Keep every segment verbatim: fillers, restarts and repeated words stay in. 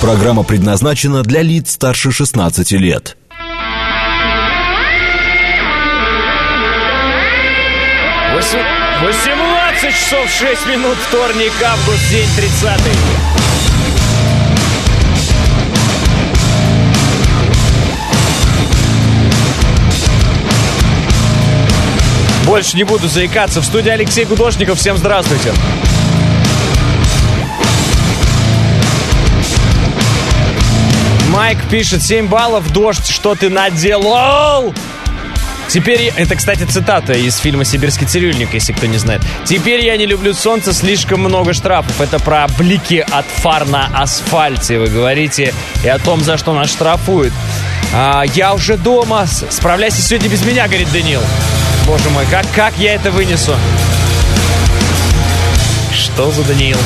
Программа предназначена для лиц старше шестнадцати лет. восемнадцать часов шесть минут, вторник, август, день тридцатый. Больше не буду заикаться. В студии Алексей Гудошников. Всем здравствуйте. Майк пишет: семь баллов, дождь, что ты наделал? Теперь... Это, кстати, цитата из фильма «Сибирский цирюльник», если кто не знает. «Теперь я не люблю солнце, слишком много штрафов». Это про блики от фар на асфальте, вы говорите, и о том, за что нас штрафуют. А, я уже дома. Справляйся сегодня без меня, говорит Даниил. Боже мой, как, как я это вынесу? Что за Даниил?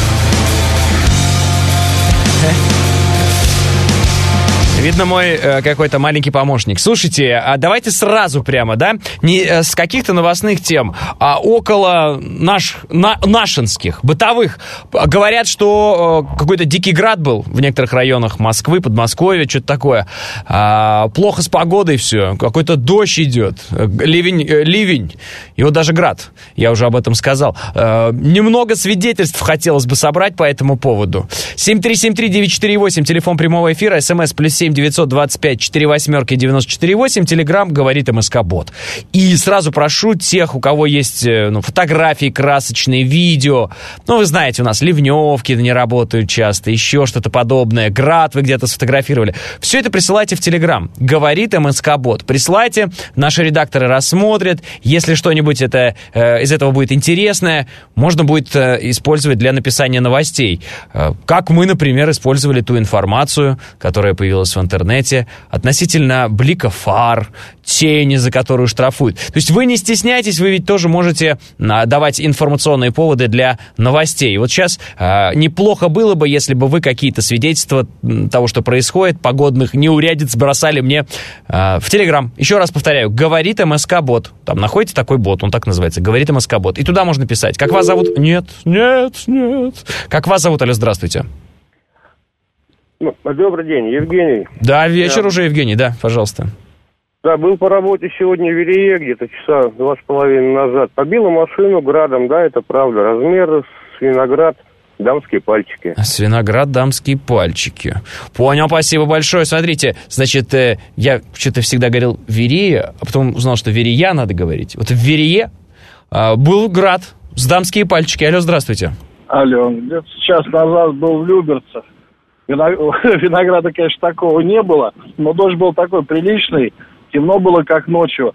Видно, мой э, какой-то маленький помощник. Слушайте, а давайте сразу прямо, да, не э, с каких-то новостных тем, а около наш, на, нашинских, бытовых. Говорят, что э, какой-то дикий град был в некоторых районах Москвы, Подмосковья, что-то такое. А, плохо с погодой все, какой-то дождь идет, ливень, э, ливень, и вот даже град, я уже об этом сказал. Э, немного свидетельств хотелось бы собрать по этому поводу. семь три семь три девять четыре восемь, телефон прямого эфира, смс плюс семь девятьсот двадцать пять четыре восьмерки девяносто четыре восемь, телеграм говорит МСК-бот. И сразу прошу тех, у кого есть ну, фотографии красочные, видео, ну, вы знаете, у нас ливневки не работают часто, еще что-то подобное, град вы где-то сфотографировали. Все это присылайте в телеграм, говорит МСК-бот. Присылайте, наши редакторы рассмотрят, если что-нибудь это, э, из этого будет интересное, можно будет э, использовать для написания новостей. Э, как мы, например, использовали ту информацию, которая появилась в интернете относительно блика фар, тени, за которую штрафуют. То есть вы не стесняйтесь, вы ведь тоже можете а, давать информационные поводы для новостей. Вот сейчас а, неплохо было бы, если бы вы какие-то свидетельства того, что происходит, погодных неурядиц бросали мне а, в Телеграм. Еще раз повторяю, говорит МСК-бот. Там находите такой бот, он так называется, говорит МСК-бот. И туда можно писать. Как вас зовут? Нет, нет, нет. Как вас зовут? Алло, здравствуйте. Добрый день, Евгений. Да, вечер Я... уже, Евгений, да, пожалуйста. Да, был по работе сегодня в Верее, где-то часа два с половиной назад. Побила машину градом, да, это правда. Размер свиноград, дамские пальчики. Свиноград, дамские пальчики. Понял, спасибо большое. Смотрите, значит, я что-то всегда говорил Верея, а потом узнал, что Верея надо говорить. Вот в Верее а, был град с дамские пальчики. Алло, здравствуйте. Алло, где-то час назад был в Люберцах. Винограда, конечно, такого не было, но дождь был такой приличный, темно было, как ночью.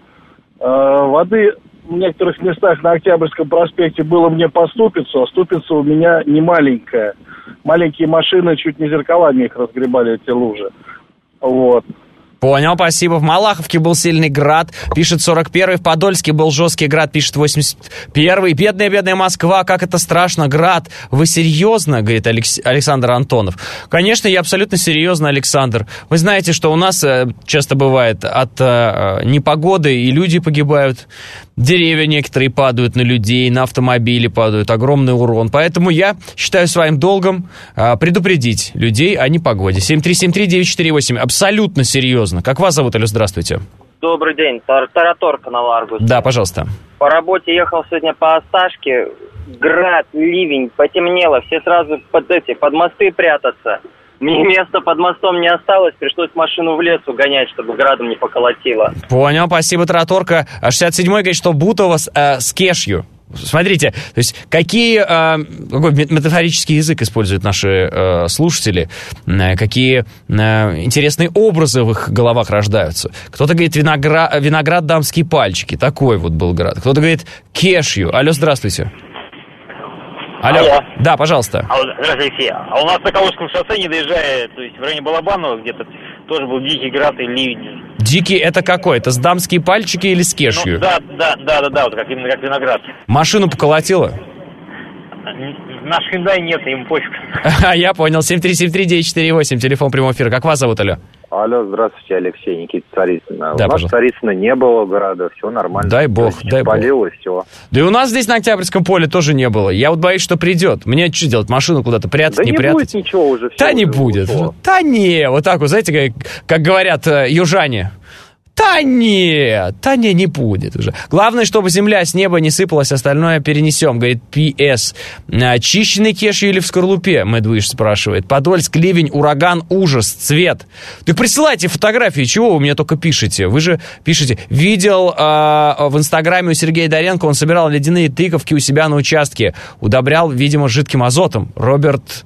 Воды в некоторых местах на Октябрьском проспекте было мне по ступицу, а ступица у меня не маленькая. Маленькие машины чуть не зеркалами их разгребали, эти лужи. Вот. Понял, спасибо. В Малаховке был сильный град, пишет сорок первый. В Подольске был жесткий град, пишет восемьдесят первый. Бедная-бедная Москва, как это страшно, град. Вы серьезно, говорит Алекс... Александр Антонов. Конечно, я абсолютно серьезно, Александр. Вы знаете, что у нас э, часто бывает от э, непогоды и люди погибают. Деревья некоторые падают на людей, на автомобили падают, огромный урон. Поэтому я считаю своим долгом э, предупредить людей о непогоде. семь три семь три девять четыре восемь. Абсолютно серьезно. Как вас зовут, Алло, здравствуйте. Добрый день, Тар- Тараторка на Ларгусе. Да, пожалуйста. По работе ехал сегодня по Осташке, град, ливень, потемнело, все сразу под эти, под мосты прятаться. Мне места под мостом не осталось, пришлось машину в лес угонять, чтобы градом не поколотило. Понял, спасибо, Тараторка. шестьдесят седьмой говорит, что Бутово с, э, с кешью. Смотрите, то есть какие, э, какой метафорический язык используют наши э, слушатели, э, какие э, интересные образы в их головах рождаются. Кто-то говорит виноград, виноград, дамские пальчики, такой вот был град. Кто-то говорит кешью. Алло, здравствуйте. Алло. Алло. Да, пожалуйста. Здравствуйте, Алексей. А у нас на Калужском шоссе, не доезжая, то есть в районе Балабанова где-то тоже был дикий град и ливень. Дикий это какой? Это с дамские пальчики или с кешью? Ну, да, да, да, да, да, вот как именно как виноград. Машину поколотило? наш Hyundai нет, им пофиг. Я понял. семь три семь три девять четыре восемь, телефон прямого эфира. Как вас зовут, алло? Алло, здравствуйте, Алексей, Никита, Царицына. Да, у нас в Царицыно не было града, все нормально. Дай бог, дай бог. Болело, все. Да и у нас здесь на Октябрьском поле тоже не было. Я вот боюсь, что придет. Мне что делать, машину куда-то прятать, да не, не прятать? Да не будет ничего уже. Да уже не будет. ушло. Да не, вот так вот, знаете, как, как говорят э, южане. Да нет, да не, не будет уже. Главное, чтобы земля с неба не сыпалась, остальное перенесем, говорит пи эс. Чищенный кешью или в скорлупе, Мэдвиш спрашивает. Подольск, ливень, ураган, ужас, цвет. Ты присылайте фотографии, чего вы мне только пишете? Вы же пишете. Видел э, в инстаграме у Сергея Доренко, он собирал ледяные тыковки у себя на участке. Удобрял, видимо, жидким азотом. Роберт...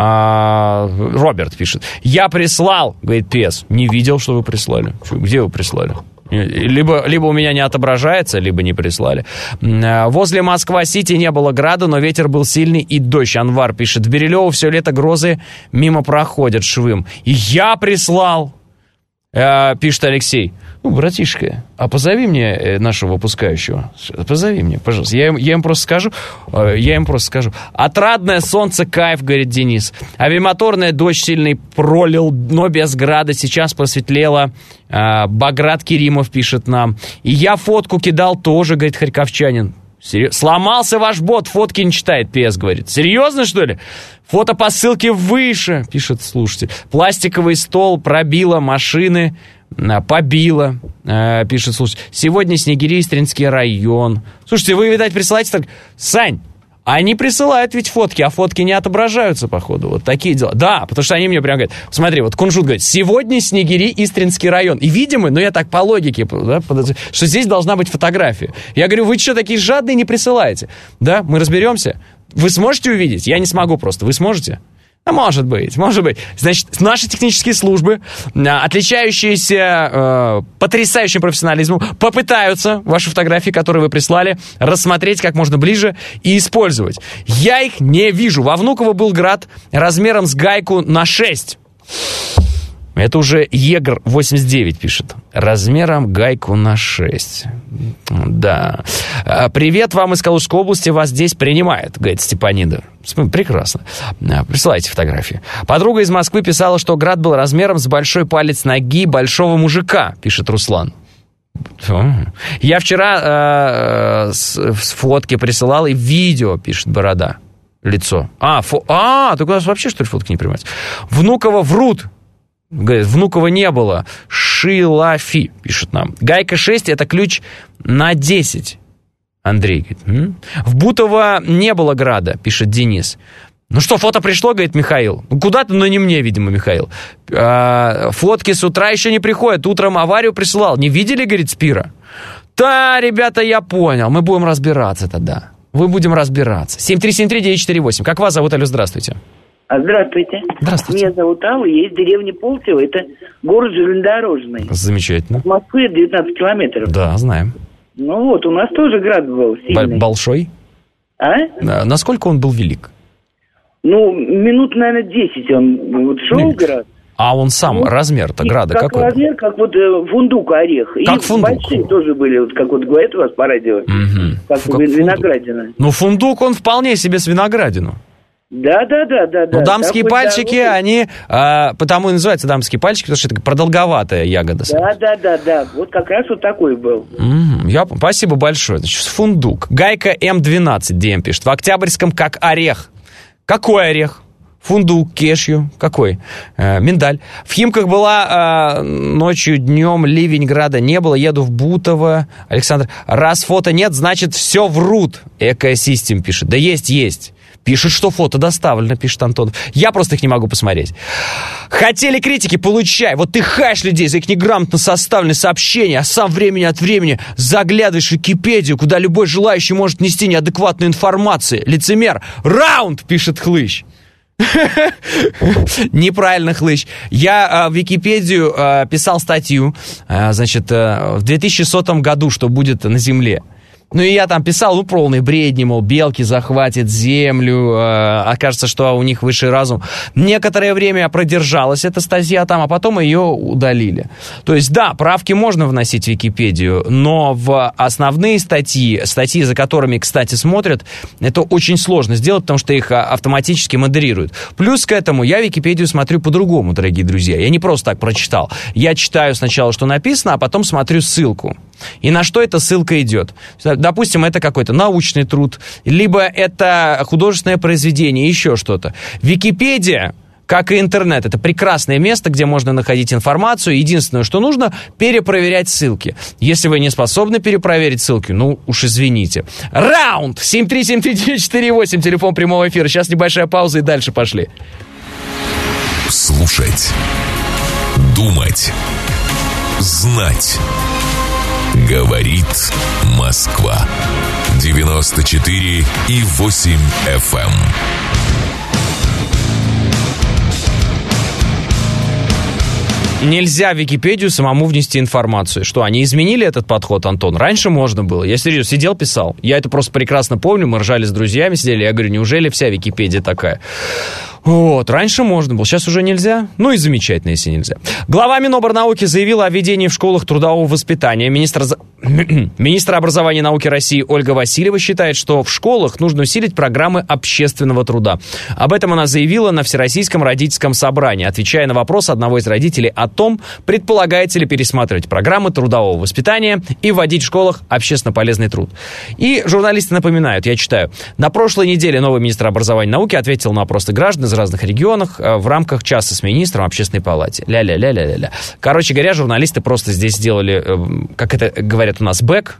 А, Роберт пишет. Я прислал, говорит пи эс. Не видел, что вы прислали. Где вы прислали? Либо, либо у меня не отображается, либо не прислали. Возле Москва-Сити не было града, но ветер был сильный и дождь. Анвар пишет. В Бирюлево все лето грозы мимо проходят швым. И я прислал, э, пишет Алексей. Ну, братишка, а позови мне нашего выпускающего. Позови мне, пожалуйста. Я им, я им просто скажу. Я им просто скажу. Отрадное солнце, кайф, говорит Денис. Авиамоторная дождь сильный пролил, но без града. Сейчас просветлело. Баграт Керимов пишет нам. И я фотку кидал тоже, говорит харьковчанин. Серьез... Сломался ваш бот, фотки не читает, пи эс говорит. Серьезно, что ли? Фото по ссылке выше, пишет слушатель. Пластиковый стол пробило машины. Побило, э, пишет слушатель. Сегодня Снегири-Истринский район. Слушайте, вы, видать, присылаете так... Сань, они присылают ведь фотки, а фотки не отображаются, походу. Вот такие дела. Да, потому что они мне прям говорят... Смотри, вот Кунжут говорит, сегодня Снегири-Истринский район. И, видимо, ну я так по логике, да, что здесь должна быть фотография. Я говорю, вы что, такие жадные, не присылаете? Да, мы разберемся. Вы сможете увидеть? Я не смогу просто. Вы сможете? А может быть, может быть. Значит, наши технические службы, отличающиеся э, потрясающим профессионализмом, попытаются ваши фотографии, которые вы прислали, рассмотреть как можно ближе и использовать. Я их не вижу. Во Внуково был град размером с гайку на шесть. Это уже Егор восемьдесят девять пишет. Размером гайку на шесть. Да. Привет вам из Калужской области. Вас здесь принимает, говорит Степанида. Прекрасно. Присылайте фотографии. Подруга из Москвы писала, что град был размером с большой палец ноги большого мужика, пишет Руслан. Я вчера э, с, с фотки присылал и видео, пишет Борода. Лицо. А, фо... а, так у нас вообще, что ли, фотки не принимаются? Внуково врут. Говорит, Внуково не было. Шилафи, пишет нам. Гайка шесть — это ключ на десять. Андрей говорит. М? В Бутово не было града, пишет Денис. Ну что, фото пришло, говорит Михаил. Ну куда-то, но не мне, видимо, Михаил. А, фотки с утра еще не приходят. Утром аварию присылал. Не видели, говорит Спира? Да, ребята, я понял. Мы будем разбираться тогда. Мы будем разбираться. семь три семь три девять четыре восемь. Как вас зовут, алло, здравствуйте. Здравствуйте. Здравствуйте. Меня зовут Алла, есть деревня Полтево, это город железнодорожный. Замечательно. От Москвы девятнадцать километров. Да, знаем. Ну вот, у нас тоже град был сильный. Большой? А? Насколько он был велик? Ну, минут, наверное, десять он вот шел Нет. град. А он сам, ну, размер-то града как какой? Размер, как вот э, фундук, орех. Как и фундук? большие тоже были, вот как вот говорят у вас по радио. Угу. Как, как виноградина. Фундук. Ну, фундук, он вполне себе с виноградину. Да, да, да, да. Ну, да. дамские Такой пальчики, здоровый. они, а, потому и называются дамские пальчики, потому что это продолговатая ягода. Да, да, да, да. Вот как раз вот такой был. Mm, я, спасибо большое. Значит, фундук. Гайка эм двенадцать, ди эм пишет. В Октябрьском как орех. Какой орех? Фундук, кешью. Какой? Э, миндаль. В Химках была э, ночью, днем, ливень, града не было. Еду в Бутово. Александр, раз фото нет, значит, все врут. Экосистем пишет. Да есть, есть. Пишет, что фото доставлено, пишет Антон. Я просто их не могу посмотреть. Хотели критики, получай. Вот ты хаешь людей за их неграмотно составленные сообщения, а сам времени от времени заглядываешь в Википедию, куда любой желающий может нести неадекватную информацию. Лицемер. Раунд, пишет Хлыщ. Неправильно, Хлыщ. Я в Википедию писал статью, значит, в две тысячи сотом году, что будет на Земле. Ну, и я там писал, ну, полные бредни, мол, белки захватят землю, э, окажется, что у них высший разум. Некоторое время продержалась эта статья там, а потом ее удалили. То есть, да, правки можно вносить в Википедию, но в основные статьи, статьи, за которыми, кстати, смотрят, это очень сложно сделать, потому что их автоматически модерируют. Плюс к этому я Википедию смотрю по-другому, дорогие друзья. Я не просто так прочитал. Я читаю сначала, что написано, а потом смотрю ссылку. И на что эта ссылка идет? Допустим, это какой-то научный труд, либо это художественное произведение, еще что-то. Википедия, как и интернет, это прекрасное место, где можно находить информацию. Единственное, что нужно, перепроверять ссылки. Если вы не способны перепроверить ссылки, ну уж извините. Раунд! семь три семь три девять четыре восемь, телефон прямого эфира. Сейчас небольшая пауза и дальше пошли. Слушать. Думать. Знать. Говорит Москва. девяносто четыре и восемь эф эм. Нельзя в Википедию самому внести информацию. Что, они изменили этот подход, Антон? Раньше можно было. Я серьезно сидел, писал. Я это просто прекрасно помню. Мы ржали с друзьями, сидели. Я говорю, неужели вся Википедия такая? Вот, раньше можно было, сейчас уже нельзя. Ну и замечательно, если нельзя. Глава Миноборнауки заявила о введении в школах трудового воспитания. Министр, Министр образования и науки России Ольга Васильева считает, что в школах нужно усилить программы общественного труда. Об этом она заявила на Всероссийском родительском собрании, отвечая на вопрос одного из родителей о том, предполагается ли пересматривать программы трудового воспитания и вводить в школах общественно полезный труд. И журналисты напоминают, я читаю, на прошлой неделе новый министр образования и науки ответил на вопросы граждан из разных регионах в рамках часа с министром в общественной палате. Ля-ля-ля-ля-ля. Короче говоря, журналисты просто здесь сделали, как это говорят у нас, бэк,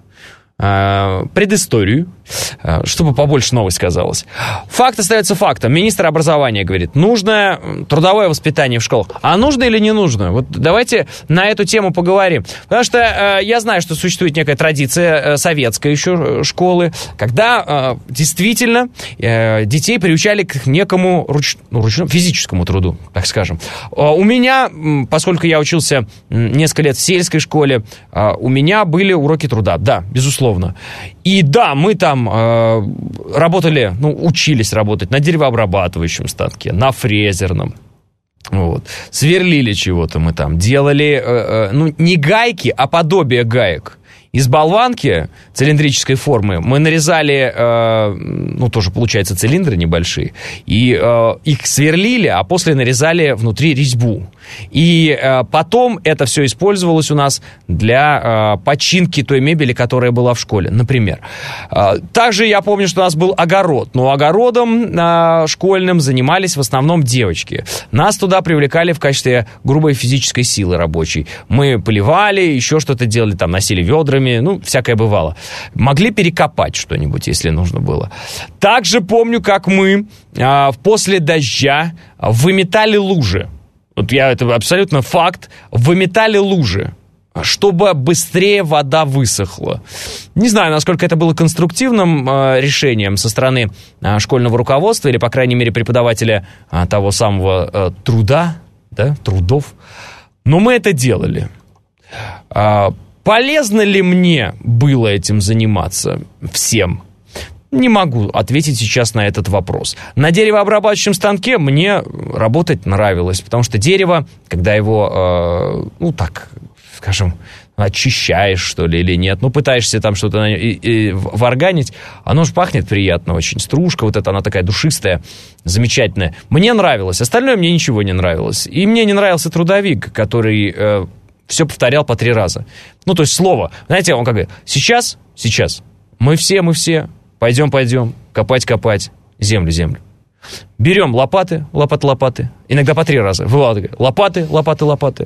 предысторию, чтобы побольше новость казалось. Факт остается фактом. Министр образования говорит, нужно трудовое воспитание в школах. А нужно или не нужно? Вот давайте на эту тему поговорим. Потому что э, я знаю, что существует некая традиция э, советской еще школы, когда э, действительно э, детей приучали к некому руч... ну, ручному физическому труду, так скажем. Э, у меня, поскольку я учился несколько лет в сельской школе, э, у меня были уроки труда, да, безусловно. И да, мы там э, работали, ну, учились работать на деревообрабатывающем станке, на фрезерном. Вот. Сверлили чего-то мы там, делали, э, э, ну, не гайки, а подобие гаек. Из болванки цилиндрической формы мы нарезали, э, ну, тоже, получается, цилиндры небольшие, и э, их сверлили, а после нарезали внутри резьбу. И э, потом это все использовалось у нас для э, починки той мебели, которая была в школе, например. Э, также я помню, что у нас был огород, но огородом э, школьным занимались в основном девочки. Нас туда привлекали в качестве грубой физической силы рабочей. Мы поливали, еще что-то делали, там, носили ведрами, ну, всякое бывало. Могли перекопать что-нибудь, если нужно было. Также помню, как мы э, после дождя выметали лужи. Вот я, это абсолютно факт. Выметали лужи, чтобы быстрее вода высохла. Не знаю, насколько это было конструктивным э, решением со стороны э, школьного руководства или, по крайней мере, преподавателя э, того самого э, труда, да, трудов. Но мы это делали. Э, полезно ли мне было этим заниматься всем? Не могу ответить сейчас на этот вопрос. На деревообрабатывающем станке мне работать нравилось, потому что дерево, когда его, э, ну так, скажем, очищаешь, что ли, или нет, ну, пытаешься там что-то и, и варганить, оно же пахнет приятно очень. Стружка вот эта, она такая душистая, замечательная. Мне нравилось, остальное мне ничего не нравилось. И мне не нравился трудовик, который э, все повторял по три раза. Ну, то есть слово, знаете, он как говорит, сейчас, сейчас, мы все, мы все, пойдем, пойдем, копать, копать, землю, землю. Берем лопаты, лопаты, лопаты, иногда по три раза. Лопаты, лопаты, лопаты.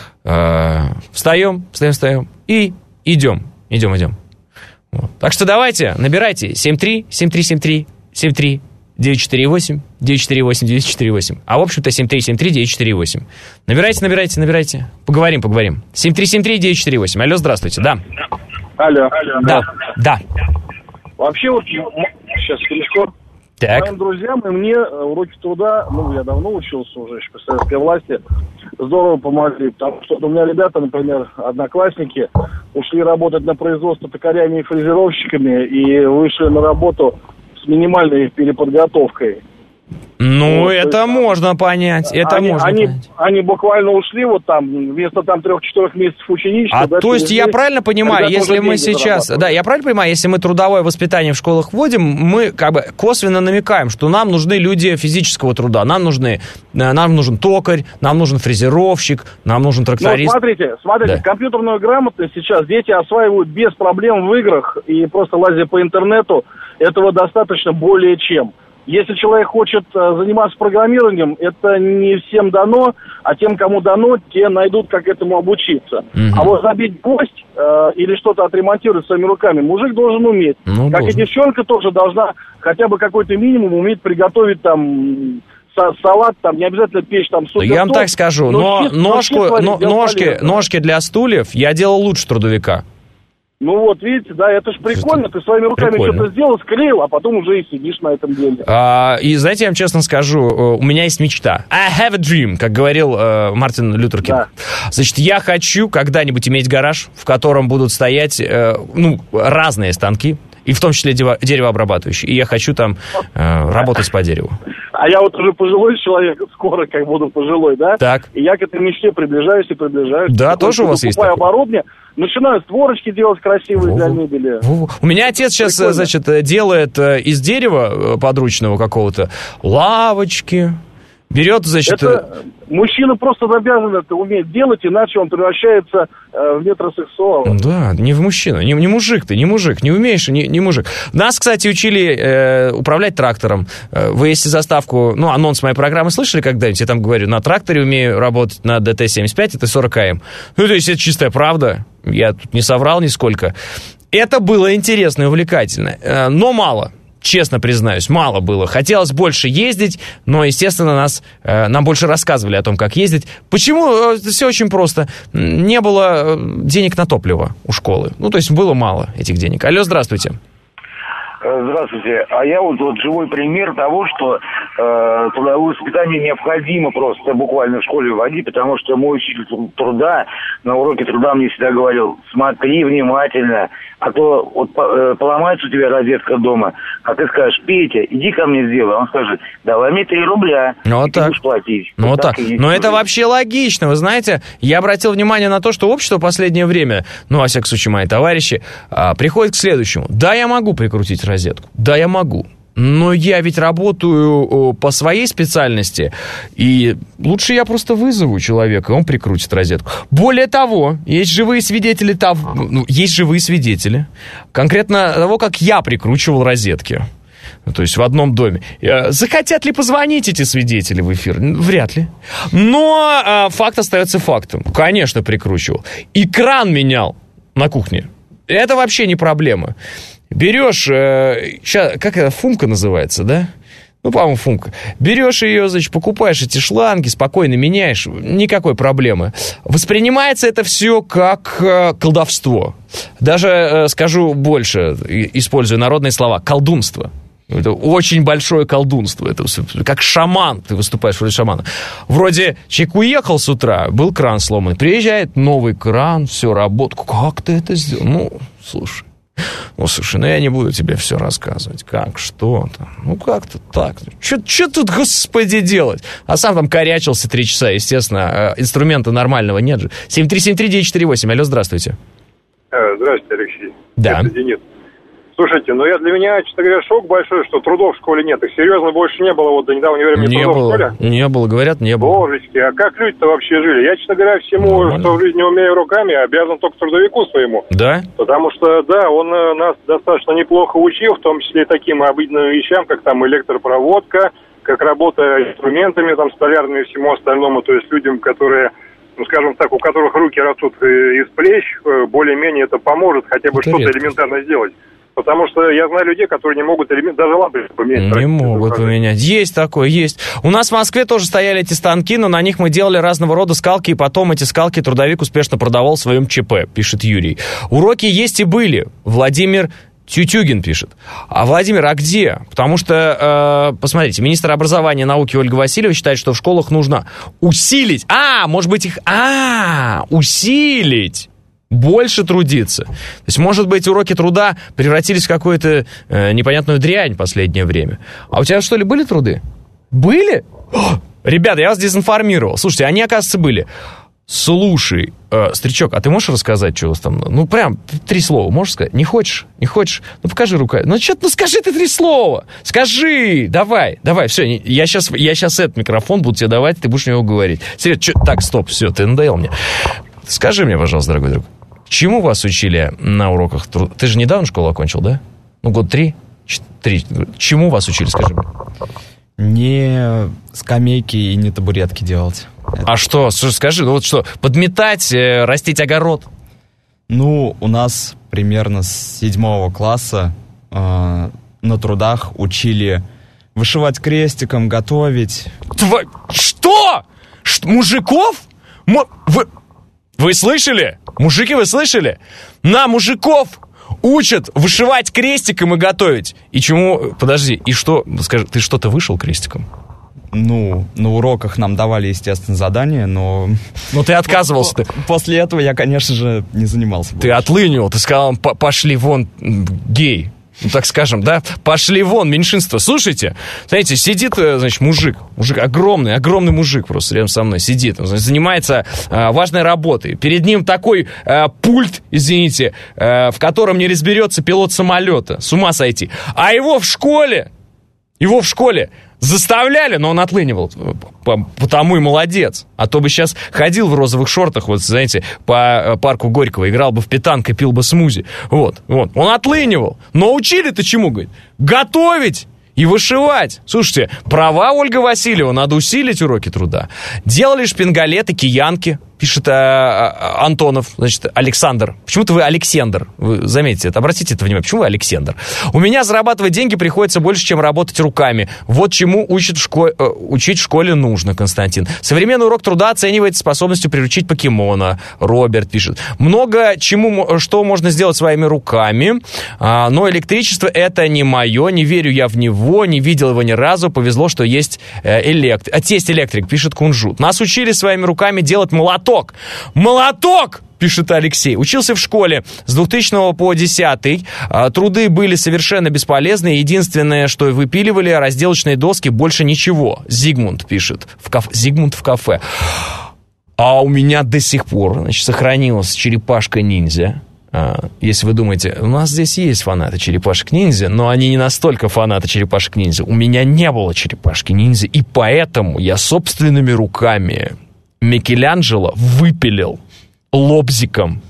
Встаем, встаем, встаем и идем, идем, идем. Вот. Так что давайте, набирайте семь три семь три семь три семь три девять четыре восемь девять четыре восемь девять четыре восемь. А в общем-то семь три семь три девять четыре восемь. Набирайте, набирайте, набирайте. Поговорим, поговорим. семь три семь три девять четыре восемь. Алло, здравствуйте, да. Алло. Алло. Да, да. Вообще вот сейчас переход. Так. Моим друзьям и мне уроки труда, ну, я давно учился уже еще при советской власти, здорово помогли. Потому что у меня ребята, например, одноклассники, ушли работать на производство токарями и фрезеровщиками и вышли на работу с минимальной переподготовкой. Ну, вот, это есть, можно понять, это они, можно они, понять. Они буквально ушли вот там, вместо там трех-четырех месяцев ученичества. А да, то есть я правильно понимаю, если мы сейчас... Да, я правильно понимаю, если мы трудовое воспитание в школах вводим, мы как бы косвенно намекаем, что нам нужны люди физического труда, нам нужны, нам нужен токарь, нам нужен фрезеровщик, нам нужен тракторист. Ну, смотрите, смотрите, да. Компьютерную грамотность сейчас дети осваивают без проблем в играх и просто лазя по интернету, этого достаточно более чем. Если человек хочет э, заниматься программированием, это не всем дано, а тем, кому дано, те найдут, как этому обучиться. Mm-hmm. А вот забить гвоздь э, или что-то отремонтировать своими руками мужик должен уметь. Ну, как должен. И девчонка тоже должна хотя бы какой-то минимум уметь приготовить там... салат, там, не обязательно печь там супер. Я вам так скажу, но, но, ножку, но ножки, ножки для стульев я делал лучше трудовика. Ну вот, видите, да, это ж прикольно, ты своими руками прикольно. Что-то сделал, склеил, а потом уже и сидишь на этом деле. А, и знаете, я вам честно скажу, у меня есть мечта. I have a dream, как говорил э, Мартин Лютер Кинг. Да. Значит, я хочу когда-нибудь иметь гараж, в котором будут стоять, э, ну, разные станки, и в том числе дерево, деревообрабатывающие. И я хочу там э, работать по дереву. А я вот уже пожилой человек, скоро как буду пожилой, да? Так. И я к этой мечте приближаюсь и приближаюсь. Да, тоже у вас есть такое? Покупаю оборудование, начинаю створочки делать красивые Во-во. Для мебели. Во-во. У меня отец сейчас, прикольно. Значит, делает из дерева подручного какого-то лавочки. Берет, значит... Это мужчина просто обязан это уметь делать, иначе он превращается э, в метросексуала. Да, не в мужчину, не, не мужик ты, не мужик, не умеешь, не, не мужик. Нас, кстати, учили э, управлять трактором. Вы, если заставку, ну, анонс моей программы слышали когда-нибудь? Я там говорю, на тракторе умею работать на ди ти семьдесят пять, это сорок км. Ну, то есть это чистая правда, я тут не соврал нисколько. Это было интересно и увлекательно, э, но мало. Честно признаюсь, мало было. Хотелось больше ездить, но, естественно, нас, э, нам больше рассказывали о том, как ездить. Почему? Все очень просто. Не было денег на топливо у школы. Ну, то есть было мало этих денег. Алло, здравствуйте. Здравствуйте. А я вот, вот живой пример того, что э, трудовое воспитание необходимо просто буквально в школе вводить, потому что мой учитель труда на уроке труда мне всегда говорил: смотри внимательно, а то вот э, поломается у тебя розетка дома, а ты скажешь: Петя, иди ко мне сделай. А он скажет: давай мне три рубля, ну, и так. ты будешь платить. Ну, вот так. так Но это вообще логично, вы знаете. Я обратил внимание на то, что общество в последнее время, ну, во всяком случае, мои товарищи, а, приходит к следующему. Да, я могу прикрутить розетку. Да, я могу. Но я ведь работаю по своей специальности, и лучше я просто вызову человека, и он прикрутит розетку. Более того, есть живые свидетели того, ну, есть живые свидетели конкретно того, как я прикручивал розетки. То есть в одном доме. Захотят ли позвонить эти свидетели в эфир? Вряд ли. Но а, факт остается фактом. Конечно, прикручивал. И кран менял на кухне. Это вообще не проблема. Берешь, э, ща, как это, фумка называется, да? Ну, по-моему, фумка. Берешь ее, значит, покупаешь эти шланги, спокойно меняешь, никакой проблемы. Воспринимается это все как э, колдовство. Даже, э, скажу больше, используя народные слова, колдунство. Это очень большое колдунство. Это как шаман, ты выступаешь в роли шамана. Вроде человек уехал с утра, был кран сломан, приезжает новый кран, все работает. Как ты это сделал? Ну, слушай. Ну, слушай, ну я не буду тебе все рассказывать. Как, что там. Ну, как-то так. Что тут, господи, делать? А сам там корячился три часа, естественно. Инструмента нормального нет же. семь три семь три девять четыре восемь. Алло, здравствуйте. Здравствуйте, Алексей. Да. Это Денис. Слушайте, ну я для меня, честно говоря, шок большой, что трудов в школе нет. Их серьезно больше не было вот до недавнего времени не трудов было, в школе. Не было, говорят, не было. Божечки, а как люди-то вообще жили? Я, честно говоря, всему, нормально. Что в жизни умею руками, обязан только трудовику своему. Да? Потому что, да, он нас достаточно неплохо учил, в том числе и таким обыденным вещам, как там электропроводка, как работа инструментами, там, столярными и всему остальному. То есть людям, которые, ну, скажем так, у которых руки растут из плеч, более-менее это поможет хотя бы это что-то редко. Элементарно сделать. Потому что я знаю людей, которые не могут элемент, даже лампочку поменять. Не могут поменять. Есть такое, есть. У нас в Москве тоже стояли эти станки, но на них мы делали разного рода скалки, и потом эти скалки трудовик успешно продавал в своем ЧП, пишет Юрий. Уроки есть и были. Владимир Тютюгин пишет. А, Владимир, а где? Потому что, э, посмотрите, министр образования и науки Ольга Васильева считает, что в школах нужно усилить. А, может быть, их... А, усилить. Больше трудиться. То есть, может быть, уроки труда превратились в какую-то э, непонятную дрянь в последнее время. А у тебя, что ли, были труды? Были? О, ребята, я вас дезинформировал. Слушайте, они, оказывается, были. Слушай, э, старичок, а ты можешь рассказать, что у вас там? Ну, прям три слова можешь сказать? Не хочешь? Не хочешь? Ну, покажи рукой. Ну, что, ну, скажи ты три слова. Скажи. Давай, давай, все. Я сейчас, я сейчас этот микрофон буду тебе давать, ты будешь в него говорить. Серьезно, что? Так, стоп, все, ты надоел мне. Скажи мне, пожалуйста, дорогой друг, чему вас учили на уроках труда? Ты же недавно школу окончил, да? Ну, год три? Три. Чему вас учили, скажи мне? Не скамейки и не табуретки делать. А что, скажи, ну вот что, подметать, э, растить огород? Ну, у нас примерно с седьмого класса э, на трудах учили вышивать крестиком, готовить. Тва... Что? Ш... Мужиков? М... Вы... Вы слышали? Мужики, вы слышали? На мужиков учат вышивать крестиком и готовить. И чему... Подожди, и что? Скажи, ты что-то вышил крестиком? Ну, на уроках нам давали, естественно, задания, но... Ну, ты отказывался. Ты. После этого я, конечно же, не занимался больше. Ты отлынивал, ты сказал, пошли вон, гей. Ну, так скажем, да? Пошли вон, меньшинство. Слушайте, знаете, сидит, значит, мужик. Мужик огромный, огромный мужик просто рядом со мной сидит. Он, значит, занимается э, важной работой. Перед ним такой э, пульт, извините, э, в котором не разберется пилот самолета. С ума сойти. А его в школе, его в школе заставляли, но он отлынивал. Потому и молодец. А то бы сейчас ходил в розовых шортах, вот, знаете, по парку Горького, играл бы в питанг и пил бы смузи. Вот, вот. Он отлынивал. Но учили-то чему, говорит? Готовить и вышивать. Слушайте, права Ольга Васильева, надо усилить уроки труда. Делали шпингалеты, киянки, пишет а, а, Антонов, значит, Александр. Почему-то вы Александр, вы заметите это, обратите это внимание, почему вы Александр? У меня зарабатывать деньги приходится больше, чем работать руками. Вот чему учить в школе, учить в школе нужно, Константин. Современный урок труда оценивается способностью приручить покемона, Роберт пишет. Много чему, что можно сделать своими руками, а, но электричество это не мое, не верю я в него, не видел его ни разу, повезло, что есть электрик. А тесть электрик, пишет Кунжут. Нас учили своими руками делать молоток. Молоток! Пишет Алексей. Учился в школе с двухтысячного по десятый. Труды были совершенно бесполезны. Единственное, что выпиливали, разделочные доски, больше ничего. Зигмунд пишет. В кафе. Зигмунд в кафе. А у меня до сих пор, значит, сохранилась черепашка-ниндзя. Если вы думаете, у нас здесь есть фанаты черепашек-ниндзя, но они не настолько фанаты черепашек-ниндзя. У меня не было черепашки-ниндзя, и поэтому я собственными руками Микеланджело выпилил лобзиком.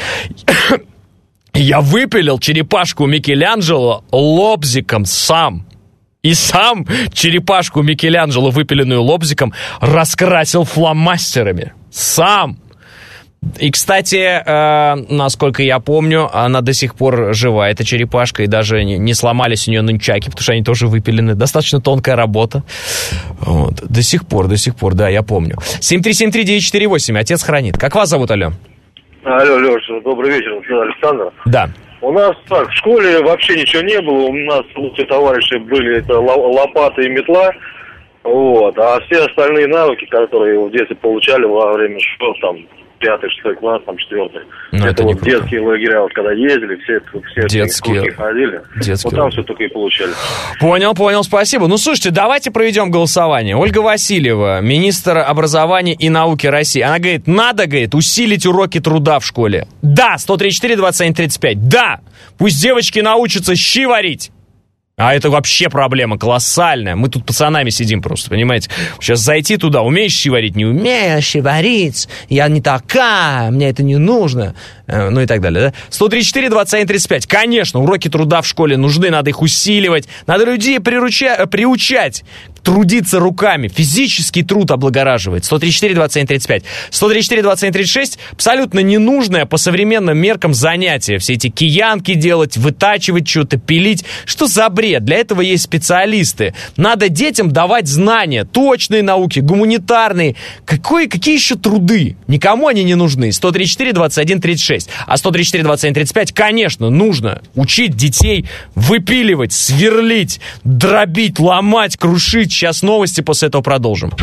Я выпилил черепашку Микеланджело лобзиком сам. И сам черепашку Микеланджело, выпиленную лобзиком, раскрасил фломастерами. Сам. И, кстати, э, насколько я помню, она до сих пор жива, эта черепашка, и даже не, не сломались у нее нунчаки, потому что они тоже выпилены. Достаточно тонкая работа. Вот. До сих пор, до сих пор, да, я помню. семь три семь три девять четыре восемь, отец хранит. Как вас зовут, алло? Алло, Леша, добрый вечер, это Александр. Да. У нас так, в школе вообще ничего не было, у нас лучшие товарищи были, это лопата и метла. Вот, а все остальные навыки, которые в детстве получали во время школы, там, пятый, шестой класс, там, четвертый. Это, это вот детские лагеря, вот когда ездили, все, все детские ходили. Детские. Вот там все только и получали. Понял, понял, спасибо. Ну, слушайте, давайте проведем голосование. Ольга Васильева, министр образования и науки России. Она говорит, надо, говорит, усилить уроки труда в школе. Да, сто тридцать четыре двадцать один тридцать пять. Да, пусть девочки научатся щи варить. А это вообще проблема колоссальная. Мы тут пацанами сидим просто, понимаете? Сейчас зайти туда, умеешь щи варить? Не умеешь щи варить, я не такая, мне это не нужно. Ну и так далее, да? сто тридцать четыре двадцать один тридцать пять. Конечно, уроки труда в школе нужны, надо их усиливать. Надо людей прируча... приучать трудиться руками. Физический труд облагораживает. сто тридцать четыре двадцать один тридцать пять. сто тридцать четыре двадцать один тридцать шесть абсолютно ненужное по современным меркам занятие. Все эти киянки делать, вытачивать что-то, пилить. Что за бред? Для этого есть специалисты. Надо детям давать знания. Точные науки, гуманитарные. Какой, какие еще труды? Никому они не нужны. сто тридцать четыре двадцать один тридцать шесть. А сто тридцать четыре двадцать один тридцать пять, конечно, нужно учить детей выпиливать, сверлить, дробить, ломать, крушить. Сейчас новости, после этого продолжим.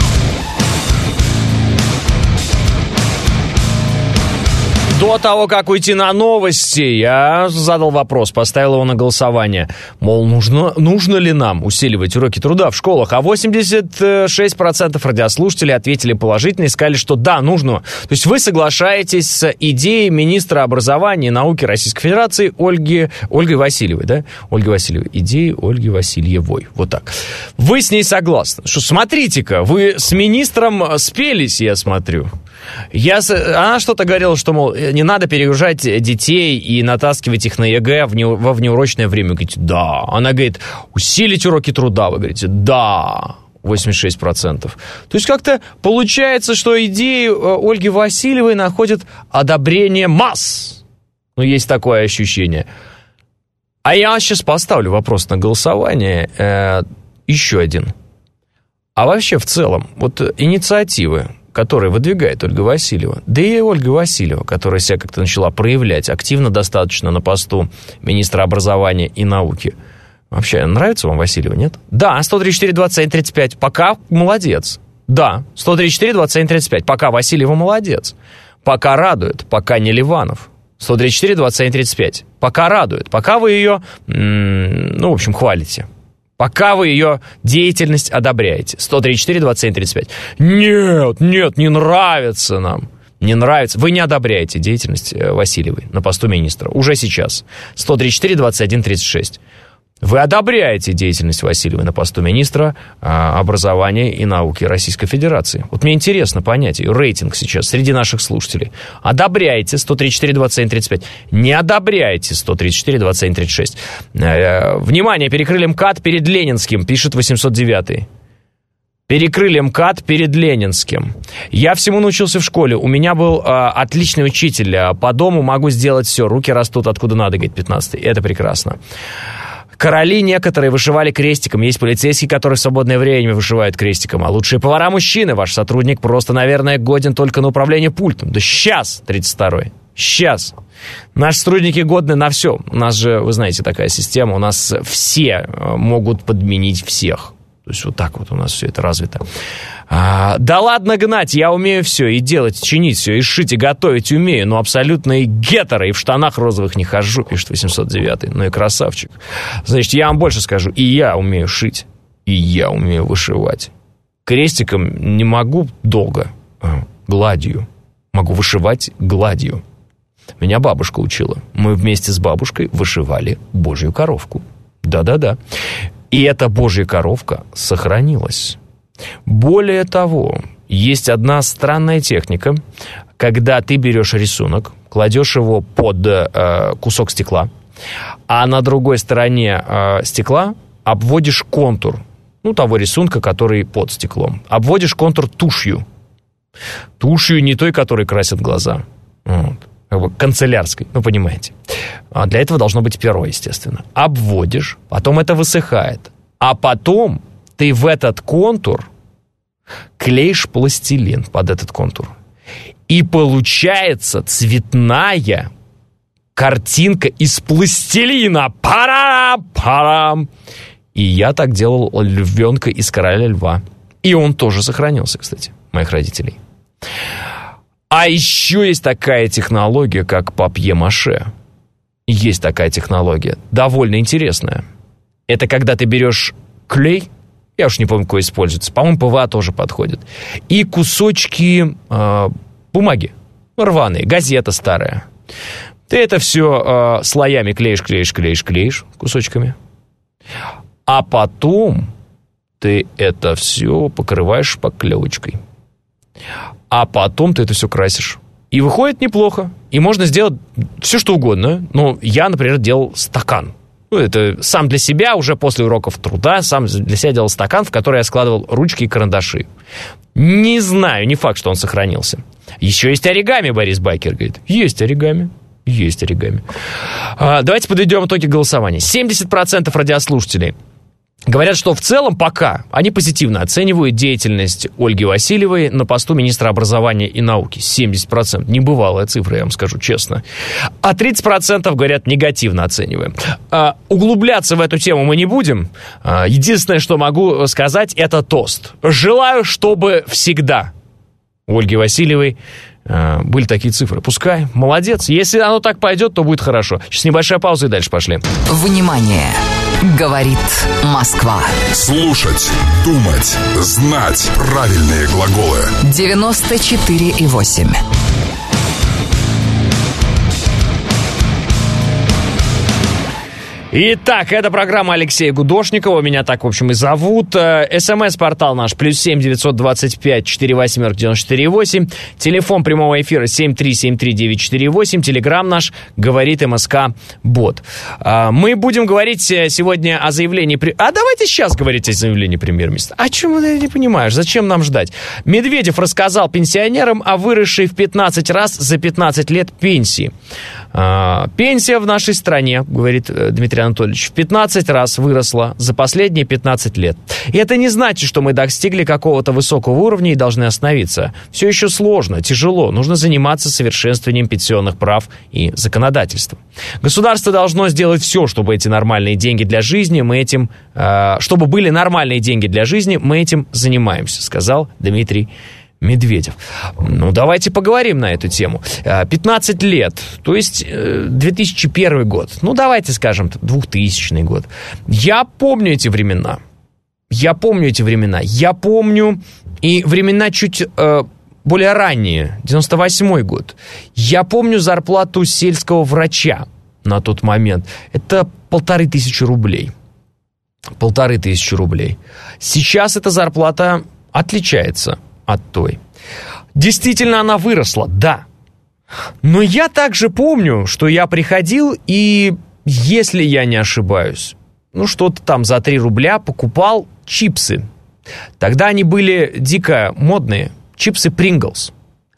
До того, как уйти на новости, я задал вопрос, поставил его на голосование. Мол, нужно, нужно ли нам усиливать уроки труда в школах? А восемьдесят шесть процентов радиослушателей ответили положительно и сказали, что да, нужно. То есть вы соглашаетесь с идеей министра образования и науки Российской Федерации Ольги, Ольгой Васильевой, да? Ольги Васильевой. Идеи Ольги Васильевой. Вот так. Вы с ней согласны? Что, смотрите-ка, вы с министром спелись, я смотрю. Я, она что-то говорила, что, мол, не надо перегружать детей и натаскивать их на ЕГЭ в не, во внеурочное время. Вы говорите, да. Она говорит, усилить уроки труда. Вы говорите, да. восемьдесят шесть процентов. То есть как-то получается, что идеи Ольги Васильевой находят одобрение масс. Ну, есть такое ощущение. А я сейчас поставлю вопрос на голосование. Э, еще один. А вообще в целом, вот инициативы, которые выдвигает Ольга Васильева, да и Ольга Васильева, которая себя как-то начала проявлять активно достаточно на посту министра образования и науки. Вообще, нравится вам Васильева, нет? Да, сто тридцать четыре двадцать один тридцать пять, пока молодец. Да, сто тридцать четыре двадцать один тридцать пять, пока Васильева молодец. Пока радует, пока не Ливанов. сто тридцать четыре двадцать один тридцать пять, пока радует, пока вы ее, ну, в общем, хвалите. Пока вы ее деятельность одобряете. сто тридцать четыре двадцать один тридцать пять. Нет, нет, не нравится нам. Не нравится. Вы не одобряете деятельность Васильевой на посту министра. Уже сейчас. сто тридцать четыре двадцать один тридцать шесть. Вы одобряете деятельность Васильевой на посту министра а, образования и науки Российской Федерации. Вот мне интересно понять ее рейтинг сейчас среди наших слушателей. Одобряете сто тридцать четыре двадцать один тридцать пять. Не одобряете сто тридцать четыре двадцать один тридцать шесть. Э, внимание, перекрыли МКАД перед Ленинским, пишет восемьсот девятый. Перекрыли МКАД перед Ленинским. Я всему научился в школе. У меня был э, отличный учитель. По дому могу сделать все. Руки растут откуда надо, говорит пятнадцатый. Это прекрасно. Короли некоторые вышивали крестиком. Есть полицейские, которые в свободное время вышивают крестиком. А лучшие повара мужчины. Ваш сотрудник просто, наверное, годен только на управление пультом. Да сейчас, тридцать второй. Сейчас. Наши сотрудники годны на все. У нас же, вы знаете, такая система. У нас все могут подменить всех. То есть вот так вот у нас все это развито. А, да ладно гнать, я умею все. И делать, чинить все, и шить, и готовить умею. Но абсолютно и гетеро, и в штанах розовых не хожу, пишет восемьсот девятый. Ну и красавчик. Значит, я вам больше скажу. И я умею шить, и я умею вышивать. Крестиком не могу долго, гладью. Могу вышивать гладью. Меня бабушка учила. Мы вместе с бабушкой вышивали божью коровку. Да-да-да. И эта божья коровка сохранилась. Более того, есть одна странная техника, когда ты берешь рисунок, кладешь его под э, кусок стекла, а на другой стороне э, стекла обводишь контур, ну, того рисунка, который под стеклом. Обводишь контур тушью. Тушью не той, которой красят глаза. Вот. Как бы канцелярской, ну, понимаете. А для этого должно быть перо, естественно. Обводишь, потом это высыхает. А потом ты в этот контур клеишь пластилин под этот контур. И получается цветная картинка из пластилина. Парам-парам. И я так делал львенка из «Короля льва». И он тоже сохранился, кстати, моих родителей. А еще есть такая технология, как папье-маше. Есть такая технология, довольно интересная. Это когда ты берешь клей, я уж не помню, какой используется, по-моему, ПВА тоже подходит, и кусочки э, бумаги, рваные, газета старая. Ты это все э, слоями клеишь, клеишь, клеишь, клеишь, кусочками. А потом ты это все покрываешь шпаклевочкой. А потом ты это все красишь. И выходит неплохо. И можно сделать все, что угодно. Ну, я, например, делал стакан. Ну, это сам для себя уже после уроков труда, сам для себя делал стакан, в который я складывал ручки и карандаши. Не знаю, не факт, что он сохранился. Еще есть оригами, Борис Байкер говорит. Есть оригами. Есть оригами. А, давайте подведем итоги голосования. семьдесят процентов радиослушателей говорят, что в целом пока они позитивно оценивают деятельность Ольги Васильевой на посту министра образования и науки. семьдесят процентов. Небывалая цифра, я вам скажу честно. А тридцать процентов говорят, негативно оцениваем. А, углубляться в эту тему мы не будем. А, единственное, что могу сказать, это тост. Желаю, чтобы всегда у Ольги Васильевой а, были такие цифры. Пускай. Молодец. Если оно так пойдет, то будет хорошо. Сейчас небольшая пауза и дальше пошли. Внимание! Говорит Москва. Слушать, думать, знать правильные глаголы. девяносто четыре и восемь. Итак, это программа Алексея Гудошникова. Меня так, в общем, и зовут. СМС-портал наш плюс семь девятьсот двадцать пять четыре восемь девяносто четыре восемь. Телефон прямого эфира семь три семь три девять четыре восемь. Телеграм наш говорит МСК Бот. Мы будем говорить сегодня о заявлении... А давайте сейчас говорить о заявлении премьер-министра. А чему ты не понимаешь? Зачем нам ждать? Медведев рассказал пенсионерам о выросшей в пятнадцать раз за пятнадцать лет пенсии. Пенсия в нашей стране, говорит Дмитрий Анатольевич, в пятнадцать раз выросла за последние пятнадцать лет. И это не значит, что мы достигли какого-то высокого уровня и должны остановиться. Все еще сложно, тяжело. Нужно заниматься совершенствованием пенсионных прав и законодательства. Государство должно сделать все, чтобы эти нормальные деньги для жизни, мы этим, э, чтобы были нормальные деньги для жизни, мы этим занимаемся, сказал Дмитрий Медведев. Ну, давайте поговорим на эту тему. пятнадцать лет, то есть две тысячи первый год. Ну, давайте скажем, двухтысячный год. Я помню эти времена. Я помню эти времена. Я помню и времена чуть э, более ранние, девяносто восьмой год. Я помню зарплату сельского врача на тот момент. Это полторы тысячи рублей. Полторы тысячи рублей. Сейчас эта зарплата отличается от той. Действительно, она выросла, да. Но я также помню, что я приходил и, если я не ошибаюсь, ну, что-то там за три рубля покупал чипсы. Тогда они были дико модные. Чипсы Принглс.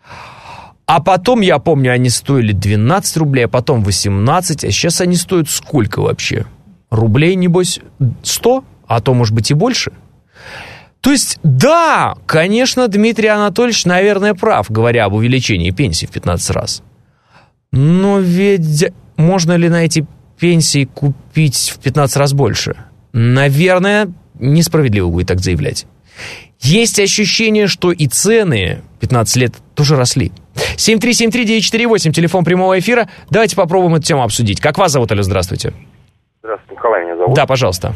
А потом, я помню, они стоили двенадцать рублей, а потом восемнадцать. А сейчас они стоят сколько вообще? Рублей, небось, сто? А то, может быть, и больше? То есть, да, конечно, Дмитрий Анатольевич, наверное, прав, говоря об увеличении пенсии в пятнадцать раз. Но ведь можно ли на эти пенсии купить в пятнадцать раз больше? Наверное, несправедливо будет так заявлять. Есть ощущение, что и цены пятнадцать лет тоже росли. семь три семь три девять четыре восемь, телефон прямого эфира. Давайте попробуем эту тему обсудить. Как вас зовут, Алло, здравствуйте. Здравствуйте, Николай меня зовут. Да, пожалуйста.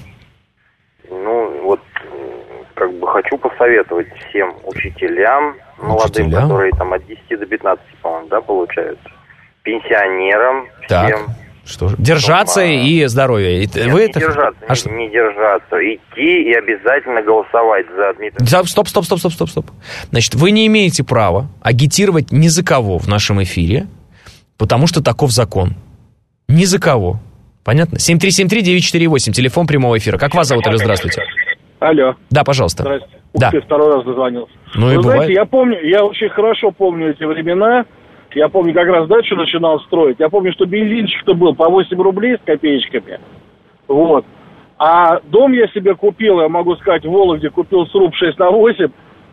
Ну, вот, как бы хочу посоветовать всем учителям, молодым, Учителя? которые там от десяти до пятнадцати, по-моему, да, получаются, пенсионерам, Так. всем. Что же? Держаться Дома. и здоровье. И Нет, Вы не это... держаться, А не, что? не держаться, идти и обязательно голосовать за Дмитрия. За- Стоп, стоп, стоп, стоп, стоп, стоп. Значит, вы не имеете права агитировать ни за кого в нашем эфире, потому что таков закон. Ни за кого. Понятно? семь три семь три девять четыре восемь, телефон прямого эфира. Как вас зовут, Алло, здравствуйте. Алло. Да, пожалуйста. Здрасте. Да. Ты второй раз дозвонился. Ну и Вы бывает. знаете, я помню, я очень хорошо помню эти времена. Я помню, как раз дачу начинал строить. Я помню, что бензинчик-то был по восемь рублей с копеечками. Вот. А дом я себе купил, я могу сказать, в Вологде купил сруб шесть на восемь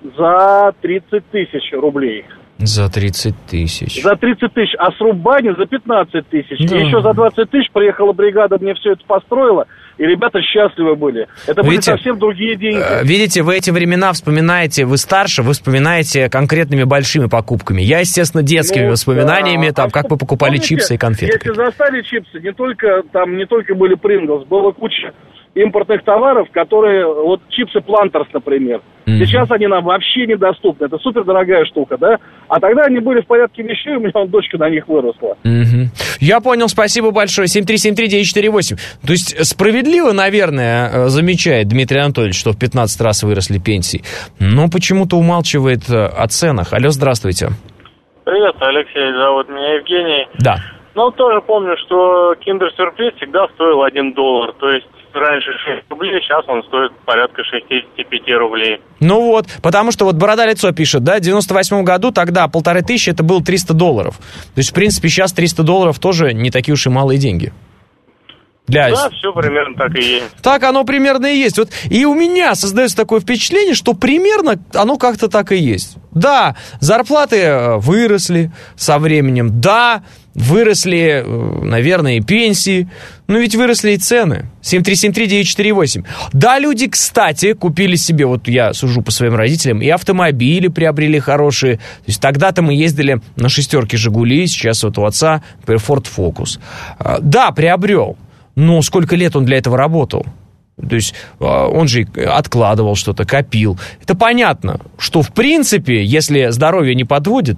за тридцать тысяч рублей. За тридцать тысяч. За тридцать тысяч, а сруб бани за пятнадцать тысяч. Да. И еще за двадцать тысяч приехала бригада, мне все это построила, и ребята счастливы были. Это были Видите? совсем другие деньги. Э, Видите, вы эти времена вспоминаете, вы старше, вы вспоминаете конкретными большими покупками. Я, естественно, детскими Ну, воспоминаниями, да. там, А как что, вы покупали помните, чипсы и конфеты. Если застали чипсы, не только там не только были Принглс, была куча импортных товаров, которые, вот чипсы Плантерс, например. Мгм. Сейчас они нам вообще недоступны. Это супер дорогая штука, да? А тогда они были в порядке вещей, у меня вон дочка на них выросла. Мгм. Я понял, спасибо большое. семь три семь три девять четыре восемь. То есть справедливо, наверное, э, замечает Дмитрий Анатольевич, что в пятнадцать раз выросли пенсии, но почему-то умалчивает э, о ценах. Алло, здравствуйте. Привет, Алексей, зовут меня Евгений. Да. Ну, тоже помню, что киндер-сюрприз всегда стоил один доллар. То есть раньше шесть рублей, сейчас он стоит порядка шестьдесят пять рублей. Ну вот, потому что вот Борода-лицо пишет, да, в девяносто восьмом году тогда полторы тысячи, это было триста долларов. То есть, в принципе, сейчас триста долларов тоже не такие уж и малые деньги. Для... Да, все примерно так и есть. Так оно примерно и есть. Вот и у меня создается такое впечатление, что примерно оно как-то так и есть. Да, зарплаты выросли со временем. Да, выросли, наверное, и пенсии. Но ведь выросли и цены. семь три семь три девять четыре восемь. Да, люди, кстати, купили себе, вот я сужу по своим родителям, и автомобили приобрели хорошие. То есть тогда-то мы ездили на шестерке «Жигули», сейчас вот у отца, например, Ford Focus. Да, приобрел. Но сколько лет он для этого работал? То есть он же откладывал что-то, копил. Это понятно, что в принципе, если здоровье не подводит,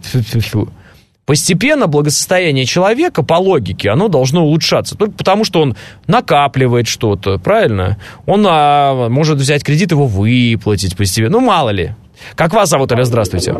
постепенно благосостояние человека, по логике, оно должно улучшаться. Только потому, что он накапливает что-то, правильно? Он а, может взять кредит, его выплатить постепенно. Ну, мало ли. Как вас зовут, Оля? Здравствуйте.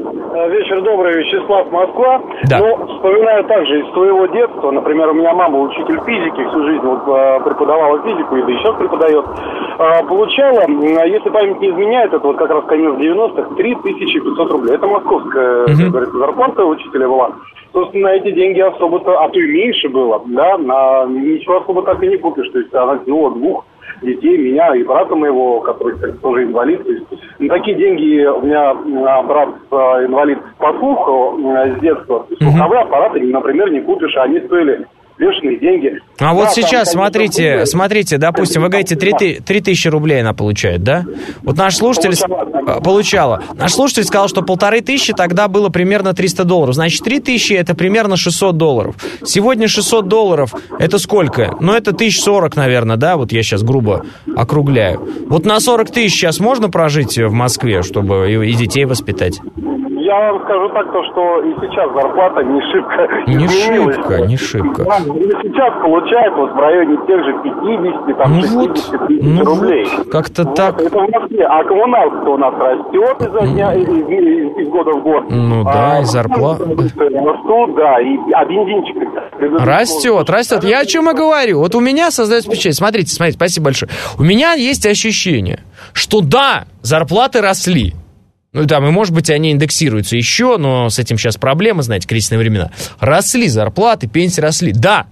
Вечер добрый, Вячеслав, Москва. Да. Ну, вспоминаю также из своего детства. Например, у меня мама учитель физики, всю жизнь вот, преподавала физику, и да и сейчас преподает. Получала, если память не изменяет, это вот как раз конец девяностых, три тысячи пятьсот рублей. Это московская, как говорится, зарплата учителя была. Собственно, на эти деньги особо-то, а то и меньше было, да, на ничего особо так и не купишь. То есть она тянула двух детей, меня и брата моего, который, кстати, тоже инвалид. То есть, на такие деньги у меня брат инвалид по слуху с детства. Слуховые аппараты, например, не купишь, а они стоили бешеные деньги. А да, вот сейчас, там, смотрите, конечно, смотрите, допустим, вы говорите, три тысячи рублей она получает, да? Вот наш слушатель... Получала. получала. Наш слушатель сказал, что полторы тысячи тогда было примерно триста долларов. Значит, три тысячи это примерно шестьсот долларов. Сегодня шестьсот долларов это сколько? Ну, это тысяча сорок, наверное, да? Вот я сейчас грубо округляю. Вот на сорок тысяч сейчас можно прожить в Москве, чтобы и детей воспитать? Я вам скажу так, то, что и сейчас зарплата не шибко Не шибко, не шибко. Да, сейчас получает вот в районе тех же пятидесяти, там, ну шестидесяти вот, тысяч ну рублей. Вот, как-то вот, так. Это в Москве. А коммуналка у нас растет изо дня, из, из, из года в год. Ну да, а, и зарплата. Растут, да, и, а бензинчик... Растет, растет. Я о чем и говорю. Вот у меня создается впечатление. Смотрите, смотрите, спасибо большое. У меня есть ощущение, что да, зарплаты росли. Ну, там, и, может быть, они индексируются еще, но с этим сейчас проблемы, знаете, кризисные времена. Росли зарплаты, пенсии росли, да.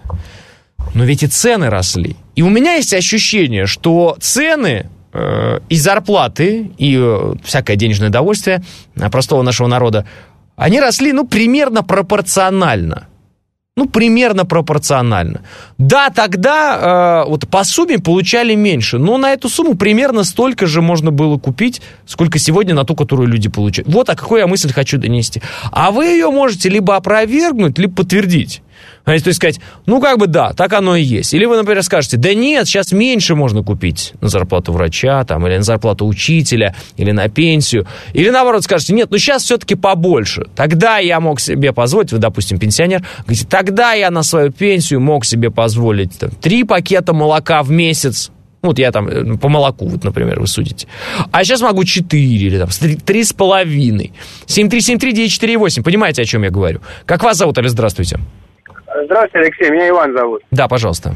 Но ведь и цены росли. И у меня есть ощущение, что цены э, и зарплаты, и э, всякое денежное удовольствие простого нашего народа, они росли, ну, примерно пропорционально. Ну, примерно пропорционально. Да, тогда э, вот по сумме получали меньше, но на эту сумму примерно столько же можно было купить, сколько сегодня на ту, которую люди получают. Вот, а какую я мысль хочу донести. А вы ее можете либо опровергнуть, либо подтвердить. То есть сказать, ну, как бы да, так оно и есть. Или вы, например, скажете, да нет, сейчас меньше можно купить на зарплату врача, там, или на зарплату учителя, или на пенсию. Или, наоборот, скажете, нет, ну, сейчас все-таки побольше. Тогда я мог себе позволить, вы, допустим, пенсионер, говорите, тогда я на свою пенсию мог себе позволить там, три пакета молока в месяц. Вот я там по молоку, вот, например, вы судите. А сейчас могу четыре или там три с половиной. семь три семь три девять четыре восемь. Понимаете, о чем я говорю? Как вас зовут, Аля? Здравствуйте. Здравствуйте, Алексей. Меня Иван зовут. Да, пожалуйста.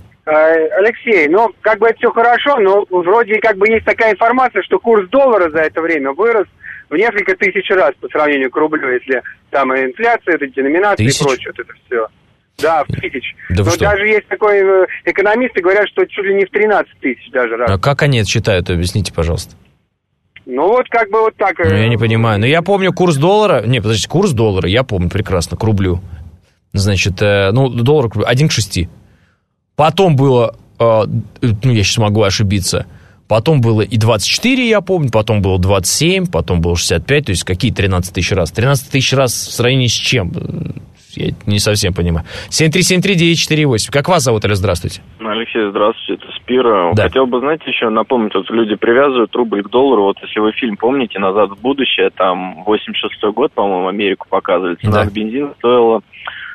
Алексей, ну, как бы это все хорошо, но вроде как бы есть такая информация, что курс доллара за это время вырос в несколько тысяч раз по сравнению к рублю, если там и инфляция, это деноминация и прочее, вот это все. Да, в тысяч. Да но даже есть такой, экономисты говорят, что чуть ли не в тринадцать тысяч даже раз. А как они это считают, объясните, пожалуйста. Ну вот как бы вот так. Ну я не понимаю, но я помню курс доллара, не, подождите, курс доллара, я помню прекрасно, к рублю. Значит, ну, доллар один к шести. Потом было, ну, я сейчас могу ошибиться, потом было и двадцать четыре, я помню, потом было двадцать семь, потом было шестьдесят пять, то есть какие тринадцать тысяч раз? тринадцать тысяч раз в сравнении с чем? Я не совсем понимаю. семь три семь три девять четыре восемь. Как вас зовут, Аля? Здравствуйте. Алексей, здравствуйте, это Спира. Да. Хотел бы, знаете, еще напомнить, вот люди привязывают рубль к доллару. Вот если вы фильм помните «Назад в будущее», там восемьдесят шестой год, по-моему, Америку показывали, цена да. бензина стоила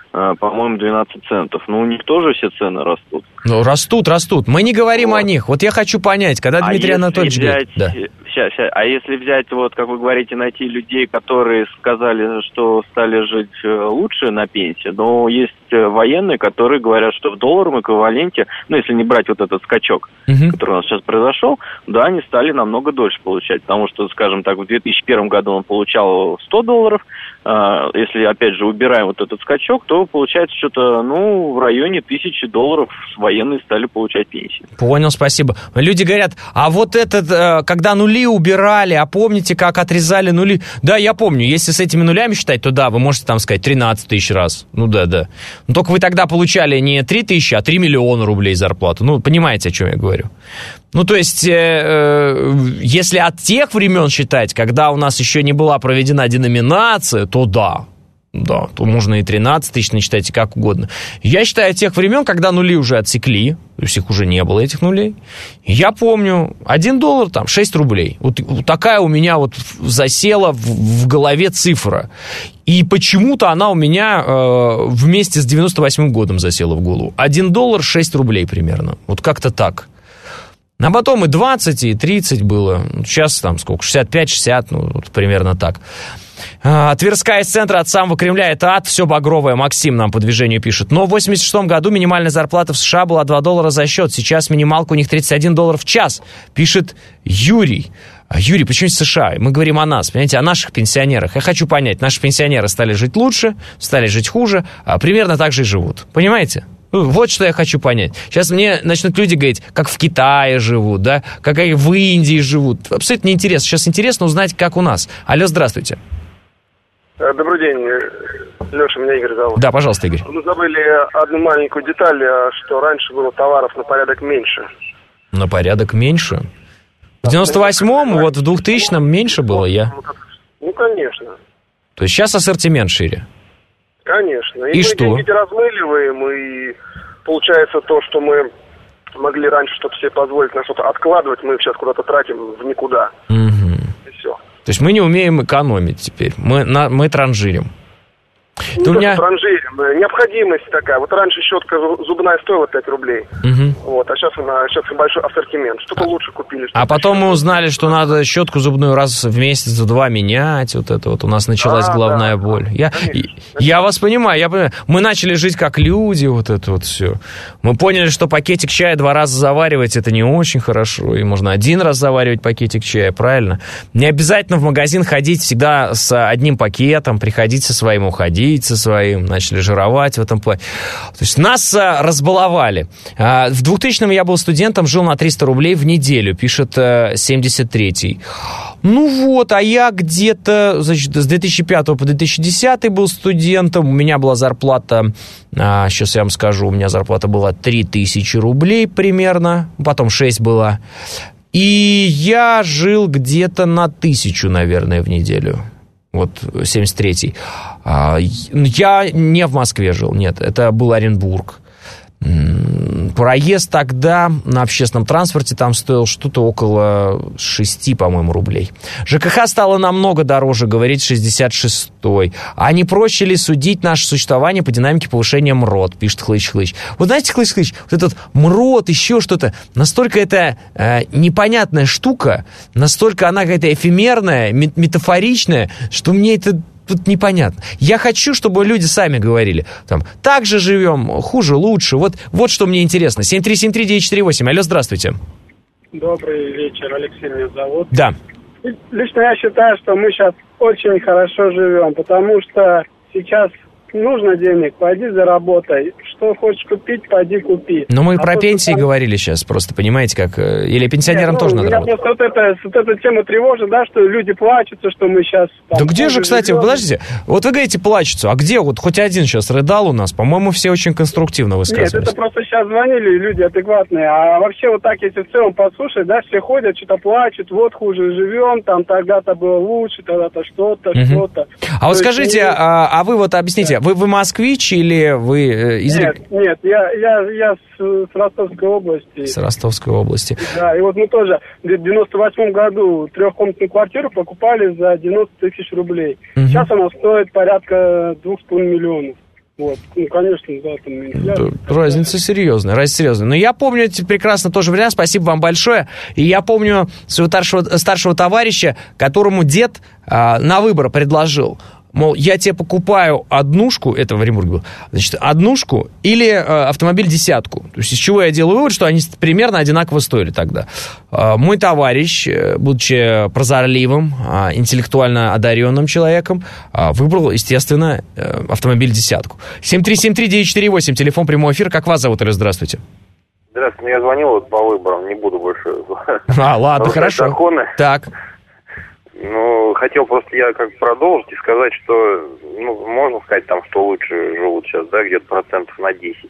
по-моему, двенадцать центов. Ну, у них тоже все цены растут. Ну, растут, растут. Мы не говорим вот. о них. Вот я хочу понять, когда а Дмитрий Анатольевич взять, говорит... Да. Сейчас, сейчас. А если взять, вот, как вы говорите, найти людей, которые сказали, что стали жить лучше на пенсии, но есть военные, которые говорят, что в долларовом эквиваленте, ну, если не брать вот этот скачок, угу. который у нас сейчас произошел, да, они стали намного дольше получать. Потому что, скажем так, в две тысячи первом году он получал сто долларов, если, опять же, убираем вот этот скачок, то получается что-то, ну, в районе тысячи долларов военные стали получать пенсии. Понял, спасибо. Люди говорят, а вот этот, когда нули убирали, а помните, как отрезали нули? Да, я помню, если с этими нулями считать, то да, вы можете там сказать тринадцать тысяч раз. Ну да, да. Но только вы тогда получали не три тысячи, а три миллиона рублей зарплату. Ну, понимаете, о чем я говорю. Ну, то есть, э, э, если от тех времен считать, когда у нас еще не была проведена деноминация, то да, да, то можно и тринадцать тысяч насчитать, и как угодно. Я считаю, от тех времен, когда нули уже отсекли, то есть их уже не было, этих нулей, я помню, один доллар, там, шесть рублей. Вот, вот такая у меня вот засела в, в голове цифра. И почему-то она у меня э, вместе с девяносто восьмым годом засела в голову. один доллар, шесть рублей примерно. Вот как-то так. А потом и двадцать, и тридцать было. Сейчас там сколько? шестьдесят пять шестьдесят, ну, вот примерно так. А, Тверская из центра от самого Кремля — это ад, все багровое. Максим нам по движению пишет. Но в восемьдесят шестом году минимальная зарплата в США была два доллара за счет. Сейчас минималка у них тридцать один доллар в час, пишет Юрий. Юрий, почему США? Мы говорим о нас, понимаете, о наших пенсионерах. Я хочу понять, наши пенсионеры стали жить лучше, стали жить хуже, а примерно так же и живут. Понимаете? Вот что я хочу понять. Сейчас мне начнут люди говорить, как в Китае живут, да, как в Индии живут. Абсолютно неинтересно. Сейчас интересно узнать, как у нас. Алло, здравствуйте. Добрый день, Леша, меня Игорь зовут. Да, пожалуйста, Игорь. Мы забыли одну маленькую деталь, что раньше было товаров на порядок меньше. На порядок меньше? В девяносто восьмом, вот в двухтысячном меньше было, я. Ну, конечно. То есть сейчас ассортимент шире? Конечно. И, и мы что? деньги размыливаем, и получается то, что мы могли раньше что-то себе позволить на что-то откладывать, мы сейчас куда-то тратим в никуда. Угу. И все. То есть мы не умеем экономить теперь, мы, на, мы транжирим. Не то то, меня... транжирим, необходимость такая. Вот раньше щетка зубная стоила пять рублей, угу. вот, а сейчас она, сейчас большой ассортимент. Что-то а, лучше купили. Что-то а потом мы узнали, что надо щетку зубную раз в месяц, два менять. Вот это вот у нас началась а, головная да, боль. Я, конечно, я вас понимаю, я понимаю. Мы начали жить как люди, вот это вот все. Мы поняли, что пакетик чая два раза заваривать это не очень хорошо. И можно один раз заваривать пакетик чая, правильно? Не обязательно в магазин ходить всегда с одним пакетом, приходить со своим, уходить со своим, начали жировать в этом плане. То есть нас а, разбаловали. А, в двухтысячном я был студентом, жил на триста рублей в неделю, пишет а, семьдесят третий. Ну вот, а я где-то, значит, с две тысячи пятого по две тысячи десятый был студентом, у меня была зарплата, а, сейчас я вам скажу, у меня зарплата была три тысячи рублей примерно, потом шесть была, и я жил где-то на тысячу, наверное, в неделю. Вот семьдесят третий. Я не в Москве жил, нет, это был Оренбург. Проезд тогда на общественном транспорте там стоил что-то около шести, по-моему, рублей. ЖКХ стало намного дороже, говорит шестьдесят шестой. А не проще ли судить наше существование по динамике повышения МРОТ, пишет Хлыч-Хлыч. Вот знаете, Хлыч-Хлыч, вот этот МРОТ, еще что-то, настолько это э, непонятная штука, настолько она какая-то эфемерная, метафоричная, что мне это... Тут непонятно. Я хочу, чтобы люди сами говорили. Там, так же живем, хуже, лучше. Вот, вот что мне интересно. семь три семь три девять четыре восемь. Алло, здравствуйте. Добрый вечер, Алексей меня зовут. Да. Лично я считаю, что мы сейчас очень хорошо живем, потому что сейчас нужно денег, пойди заработай. Что хочешь купить, пойди купи. Ну, мы а про пенсии там... говорили сейчас, просто понимаете, как... Или пенсионерам Нет, ну, тоже надо меня работать? просто вот, это, вот эта тема тревожит, да, что люди плачутся, что мы сейчас... Там, да где же, кстати, живем. Подождите, вот вы говорите плачутся, а где вот хоть один сейчас рыдал у нас? По-моему, все очень конструктивно высказывались. Нет, это просто сейчас звонили люди адекватные, а вообще вот так, если в целом послушать, да, все ходят, что-то плачут, вот хуже живем, там тогда-то было лучше, тогда-то что-то, угу. что-то. А То вот скажите, есть, а, а вы вот объясните, да. вы, вы москвич или вы э, из... Нет, нет, я, я, я с, с Ростовской области. С Ростовской области. Да, и вот мы тоже в девяносто восьмом году трехкомнатную квартиру покупали за девяносто тысяч рублей. Угу. Сейчас она стоит порядка двух с половиной миллионов. Вот, ну, конечно, да, там инфляция. Разница серьезная, разница серьезная. Но я помню эти прекрасно тоже времена, спасибо вам большое. И я помню своего старшего, старшего товарища, которому дед а, на выбор предложил, мол, я тебе покупаю однушку, это в Оренбурге было, значит, однушку или э, автомобиль десятку. То есть из чего я делаю вывод, что они примерно одинаково стоили тогда. Э, мой товарищ, будучи прозорливым, э, интеллектуально одаренным человеком, э, выбрал, естественно, э, автомобиль десятку. семь три семь три девять четыре восемь, телефон прямой эфир. Как вас зовут, Ира? Здравствуйте. Здравствуйте, я звонил вот по выборам, не буду больше... А, ладно, хорошо. Законы. Так. Ну, хотел просто я как продолжить и сказать, что, ну, можно сказать, там, что лучше живут сейчас, да, где-то процентов на десять.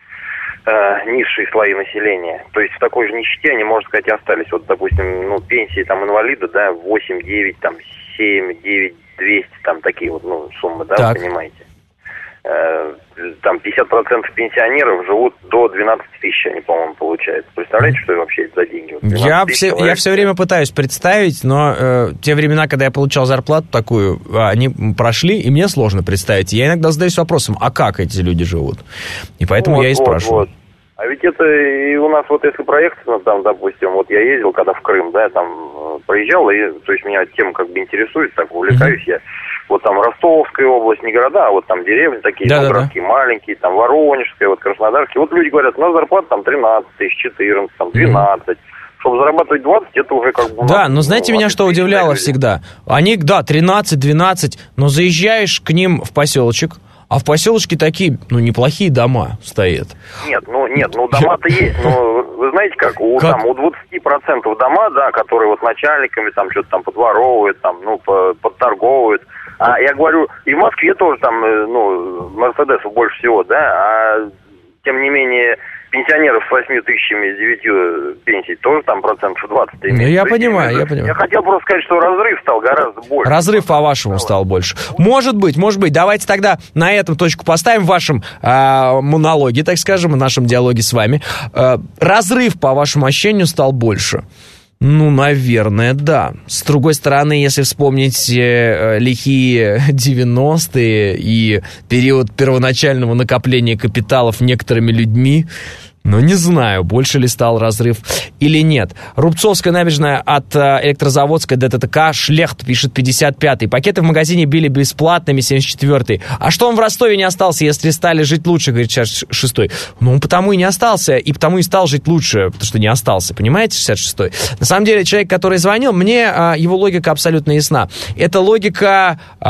Э, низшие слои населения. То есть в такой же нищете они, можно сказать, и остались. Вот, допустим, ну, пенсии там инвалида, да, восемь, девять, там, семь, девять, двести, там, такие вот, ну, суммы, да, так. вы понимаете. Э, там пятьдесят процентов пенсионеров живут до двенадцати тысяч, они, по-моему, получают. Представляете, что вообще это за деньги? Вот я, все, я все время пытаюсь представить, но э, те времена, когда я получал зарплату такую, они прошли, и мне сложно представить. Я иногда задаюсь вопросом, а как эти люди живут? И поэтому вот, я и вот, спрашиваю. Вот. А ведь это и у нас вот если проект, ну, там, допустим, вот я ездил когда в Крым, да, там проезжал, и, то есть меня тема как бы интересует, так увлекаюсь mm-hmm. я. Вот там Ростовская область, не города, а вот там деревни такие, да, ну, да, городские, да. маленькие, там Воронежская, вот Краснодарская. Вот люди говорят, у нас зарплата там тринадцать тысяч, четырнадцать, там двенадцать. Mm-hmm. Чтобы зарабатывать двадцать, это уже как бы... Да, но знаете, ну, меня что удивляло всегда? Они, да, тринадцать-двенадцать, но заезжаешь к ним в поселочек, а в поселочке такие, ну, неплохие дома стоят. Нет, ну, нет, ну, дома-то есть, но вы знаете как, у, как? Там, у двадцать процентов дома, да, которые вот начальниками там что-то там подворовывают, там, ну, подторговывают. А я говорю, и в Москве тоже там, ну, Мерседесов больше всего, да, а тем не менее пенсионеров с восьми тысячами, девятью пенсий тоже там процентов двадцать. Ну, я понимаю, я понимаю. Я хотел просто сказать, что разрыв стал гораздо больше. Разрыв, по-вашему, стал больше. Может быть, может быть. Давайте тогда на этом точку поставим в вашем э, монологе, так скажем, в нашем диалоге с вами. Э, разрыв, по вашему ощущению, стал больше. Ну, наверное, да. С другой стороны, если вспомнить э, лихие девяностые и период первоначального накопления капиталов некоторыми людьми, ну, не знаю, больше ли стал разрыв или нет. Рубцовская набережная от э, Электрозаводской до ТТК. Шлехт пишет пятьдесят пятый. Пакеты в магазине били бесплатными, семьдесят четвёртый. А что он в Ростове не остался, если стали жить лучше, говорит шестьдесят шестой. Ну, он потому и не остался, и потому и стал жить лучше, потому что не остался, понимаете, шестьдесят шестой. На самом деле, человек, который звонил, мне э, его логика абсолютно ясна. Это логика, э,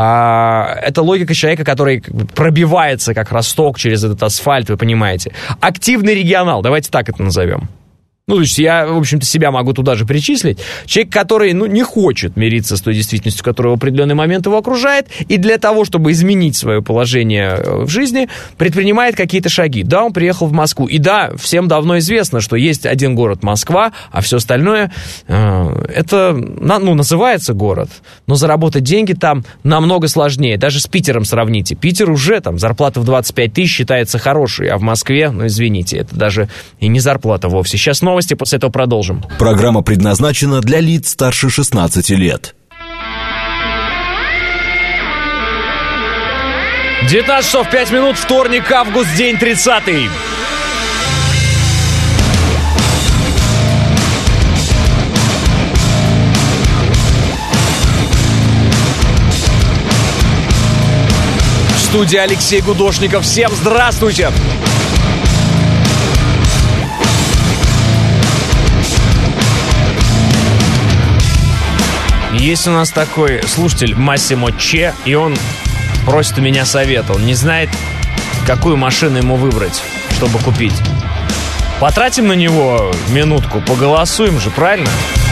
это логика человека, который пробивается, как росток, через этот асфальт, вы понимаете. Активный регион. Давайте так это назовем. Ну, то есть я, в общем-то, себя могу туда же причислить. Человек, который, ну, не хочет мириться с той действительностью, которая в определенный момент его окружает, и для того, чтобы изменить свое положение в жизни, предпринимает какие-то шаги. Да, он приехал в Москву. И да, всем давно известно, что есть один город Москва, а все остальное, э, это, ну, называется город, но заработать деньги там намного сложнее. Даже с Питером сравните. Питер уже там зарплата в двадцать пять тысяч считается хорошей, а в Москве, ну, извините, это даже и не зарплата вовсе. Сейчас новости. После этого продолжим. Программа предназначена для лиц старше шестнадцати лет. девятнадцать часов пять минут, вторник, август, день тридцатый. В студии Алексей Гудошников. Всем здравствуйте! Есть у нас такой слушатель Массимо Че, и он просит у меня совета. Он не знает, какую машину ему выбрать, чтобы купить. Потратим на него минутку, поголосуем же, правильно?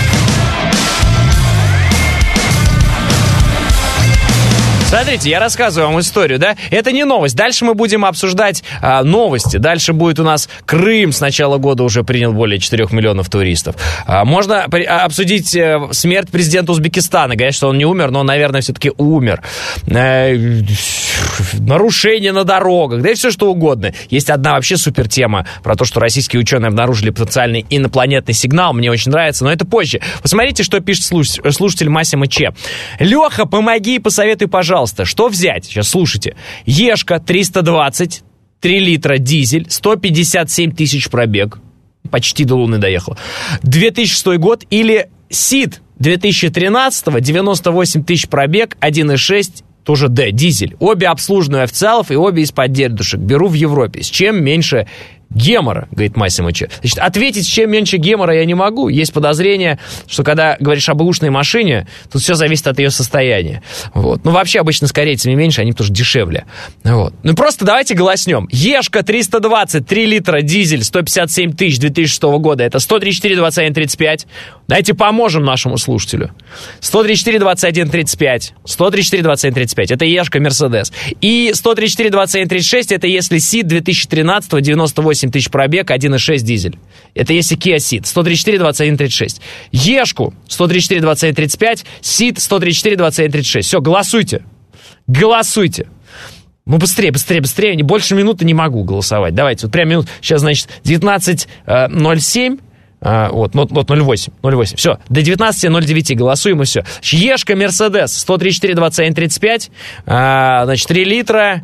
Смотрите, я рассказываю вам историю, да? Это не новость. Дальше мы будем обсуждать а, новости. Дальше будет у нас Крым. С начала года уже принял более четырёх миллионов туристов. А, можно при, а, обсудить а, смерть президента Узбекистана. Говорят, что он не умер, но, наверное, все-таки умер. А, нарушения на дорогах, да и все что угодно. Есть одна вообще супер тема про то, что российские ученые обнаружили потенциальный инопланетный сигнал. Мне очень нравится, но это позже. Посмотрите, что пишет слушатель Массимо Че. Леха, помоги и посоветуй, пожалуйста. пожалуйста, что взять? Сейчас слушайте. Ешка триста двадцать, три литра, дизель, сто пятьдесят семь тысяч пробег. Почти до Луны доехал. две тысячи шестой год. Или Сид две тысячи тринадцатого, девяносто восемь тысяч пробег, один и шесть, тоже Д, дизель. Обе обслуживаю официалов и обе из-под дедушек. Беру в Европе. С чем меньше гемора, говорит Массимыча. Значит, ответить, с чем меньше гемора, я не могу. Есть подозрение, что когда говоришь об бэушной машине, тут все зависит от ее состояния. Вот. Ну, вообще, обычно с корейцами меньше, они тоже дешевле. Вот. Ну, просто давайте голоснем. Ешка триста двадцать, три литра, дизель, сто пятьдесят семь тысяч две тысячи шестого года. Это сто тридцать четыре двадцать один тридцать пять. Давайте поможем нашему слушателю. сто тридцать четыре двадцать один тридцать пять. сто тридцать четыре двадцать один тридцать пять. Это Ешка Мерседес. И сто тридцать четыре двадцать один тридцать шесть, это если Сид две тысячи тринадцатого, девяносто восемь тысяч пробег, один и шесть дизель. Это если Kia Ceed. сто тридцать четыре двадцать один тридцать шесть. Ешку сто тридцать четыре двадцать один тридцать пять, Ceed сто тридцать четыре двадцать один тридцать шесть. Все, голосуйте. Голосуйте. Ну, быстрее, быстрее, быстрее. Не больше минуты не могу голосовать. Давайте, вот прям минут. Сейчас, значит, девятнадцать ноль семь. А, вот, вот, вот ноль восемь, ноль восемь. Все, до девятнадцати ноль девять голосуем и все. Ешка Мерседес сто тридцать четыре двадцать один тридцать пять, а, значит, три литра,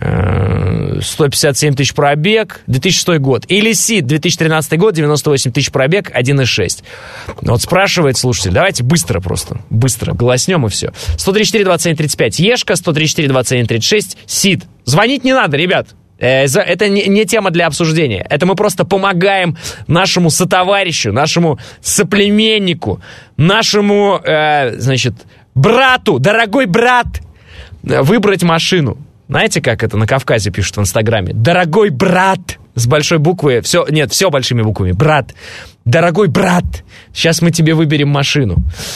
а, сто пятьдесят семь тысяч пробег, две тысячи шестой год. Или Сид две тысячи тринадцатый год, девяносто восемь тысяч пробег, один и шесть. Вот спрашивает слушатель, давайте быстро просто, быстро голоснем и все. сто тридцать четыре двадцать один тридцать пять Ешка, сто тридцать четыре двадцать один тридцать шесть, Сид. Звонить не надо, ребят. Это не тема для обсуждения. Это мы просто помогаем нашему сотоварищу, нашему соплеменнику, нашему, э, значит, брату, дорогой брат, выбрать машину. Знаете, как это на Кавказе пишут в Инстаграме? Дорогой брат, с большой буквы, все, нет, все большими буквами. Брат, дорогой брат, сейчас мы тебе выберем машину.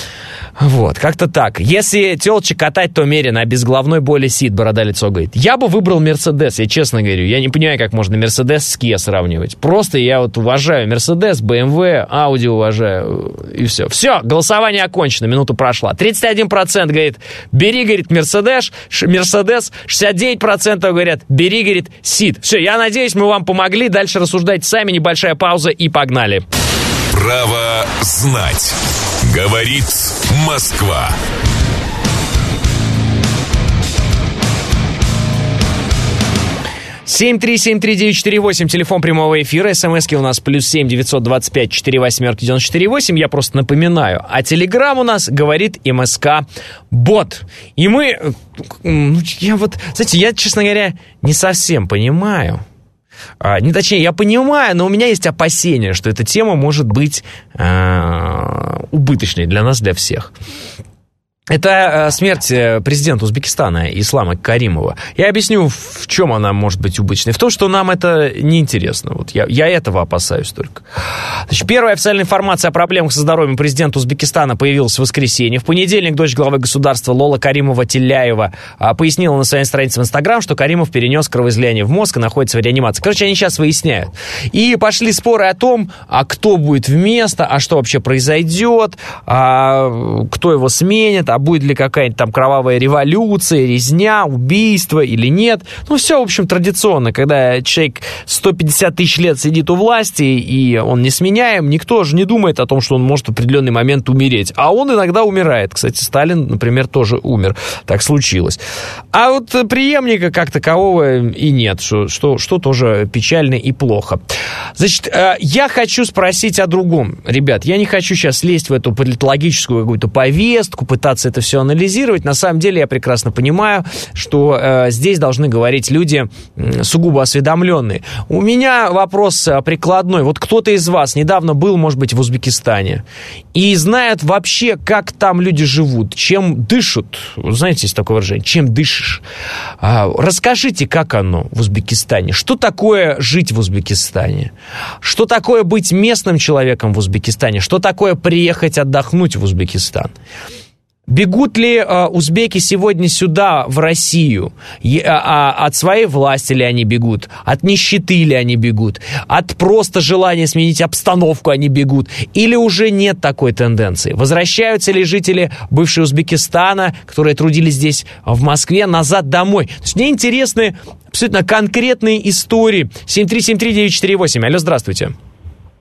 Вот, как-то так. Если телочек катать, то умеренно, а без головной боли Сид, борода лицо говорит. Я бы выбрал Мерседес, я честно говорю. Я не понимаю, как можно Мерседес с Kia сравнивать. Просто я вот уважаю Мерседес, бэ эм вэ, Audi уважаю, и все. Все, голосование окончено, минута прошла. тридцать один процент говорит, бери, говорит, Мерседес, Мерседес, шестьдесят девять процентов говорят, бери, говорит, Сид. Все, я надеюсь, мы вам помогли. Дальше рассуждайте сами, небольшая пауза и погнали. Право знать. Говорит Москва. семь три семь три девять четыре восемь, телефон прямого эфира, смски у нас плюс семь девятьсот двадцать пять четыре восьмерки девяносто четыре восемь, я просто напоминаю. А телеграм у нас говорит МСК-бот. И мы, я вот, знаете, я, честно говоря, не совсем понимаю. А, не, точнее, я понимаю, но у меня есть опасения, что эта тема может быть а, убыточной для нас, для всех. Это смерть президента Узбекистана Ислама Каримова. Я объясню, в чем она может быть убыточной. В том, что нам это неинтересно. Вот я, я этого опасаюсь только. Значит, первая официальная информация о проблемах со здоровьем президента Узбекистана появилась в воскресенье. В понедельник дочь главы государства Лола Каримова-Тилляева пояснила на своей странице в Инстаграм, что Каримов перенес кровоизлияние в мозг и находится в реанимации. Короче, они сейчас выясняют. И пошли споры о том, а кто будет вместо, а что вообще произойдет, а кто его сменит, а будет ли какая-нибудь там кровавая революция, резня, убийство или нет. Ну, все, в общем, традиционно. Когда человек сто пятьдесят тысяч лет сидит у власти, и он несменяем, никто же не думает о том, что он может в определенный момент умереть. А он иногда умирает. Кстати, Сталин, например, тоже умер. Так случилось. А вот преемника как такового и нет, что, что, что тоже печально и плохо. Значит, я хочу спросить о другом. Ребят, я не хочу сейчас лезть в эту политологическую какую-то повестку, пытаться это все анализировать. На самом деле я прекрасно понимаю, что э, здесь должны говорить люди э, сугубо осведомленные. У меня вопрос э, прикладной. Вот кто-то из вас недавно был, может быть, в Узбекистане и знает вообще, как там люди живут, чем дышат. Знаете, есть такое выражение, чем дышишь. А, расскажите, как оно в Узбекистане. Что такое жить в Узбекистане? Что такое быть местным человеком в Узбекистане? Что такое приехать отдохнуть в Узбекистан? Бегут ли э, узбеки сегодня сюда, в Россию? Е, а, от своей власти ли они бегут? От нищеты ли они бегут? От просто желания сменить обстановку они бегут? Или уже нет такой тенденции? Возвращаются ли жители бывшего Узбекистана, которые трудились здесь, в Москве, назад домой? То есть мне интересны абсолютно конкретные истории. семь три семь три девять четыре восемь. Алло, здравствуйте.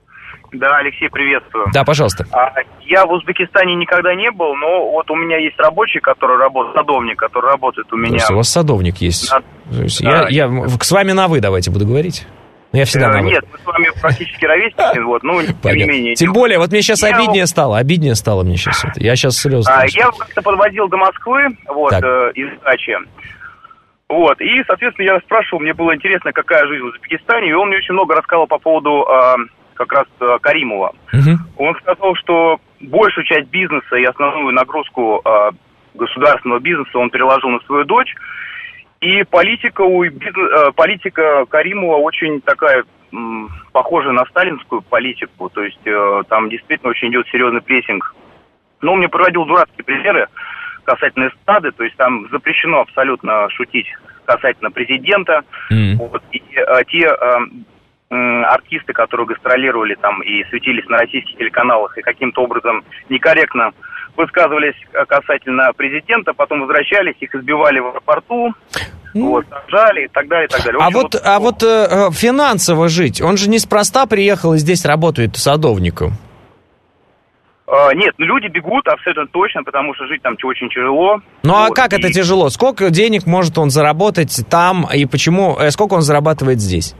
Да, Алексей, приветствую. Да, пожалуйста. А, я в Узбекистане никогда не был, но вот у меня есть рабочий, который работает, садовник, который работает у меня. То есть у вас садовник есть. На... То есть Да. я, я с вами на «вы» давайте буду говорить. Но я всегда Э, на «вы». Нет, мы с вами практически ровесники, вот, ну, тем не Понятно. менее. Тем более, вот мне сейчас Я- обиднее стало. Обиднее стало мне сейчас это. Я сейчас слезы. А, я как-то подводил до Москвы, вот, Так. э, из дачи. Вот, и, соответственно, я спрашивал, мне было интересно, какая жизнь в Узбекистане, и он мне очень много рассказал по поводу э, как раз э, Каримова. Он сказал, что большую часть бизнеса и основную нагрузку э, государственного бизнеса он переложил на свою дочь, и политика, у бизнес, э, политика Каримова очень такая, м, похожая на сталинскую политику, то есть э, там действительно очень идет серьезный прессинг. Но он мне приводил дурацкие примеры касательно эстрады, то есть там запрещено абсолютно шутить касательно президента. Вот, и э, те э, м, артисты, которые гастролировали там и светились на российских телеканалах и каким-то образом некорректно высказывались касательно президента, потом возвращались, их избивали в аэропорту, вот, сажали и так далее, и так далее. В А общем, вот, а вот э, финансово жить, он же неспроста приехал и здесь работает садовником. э, нет, ну, люди бегут абсолютно точно, потому что жить там очень тяжело. Ну а Вот, как и- это тяжело? Сколько денег может он заработать там и почему, э, сколько он зарабатывает здесь?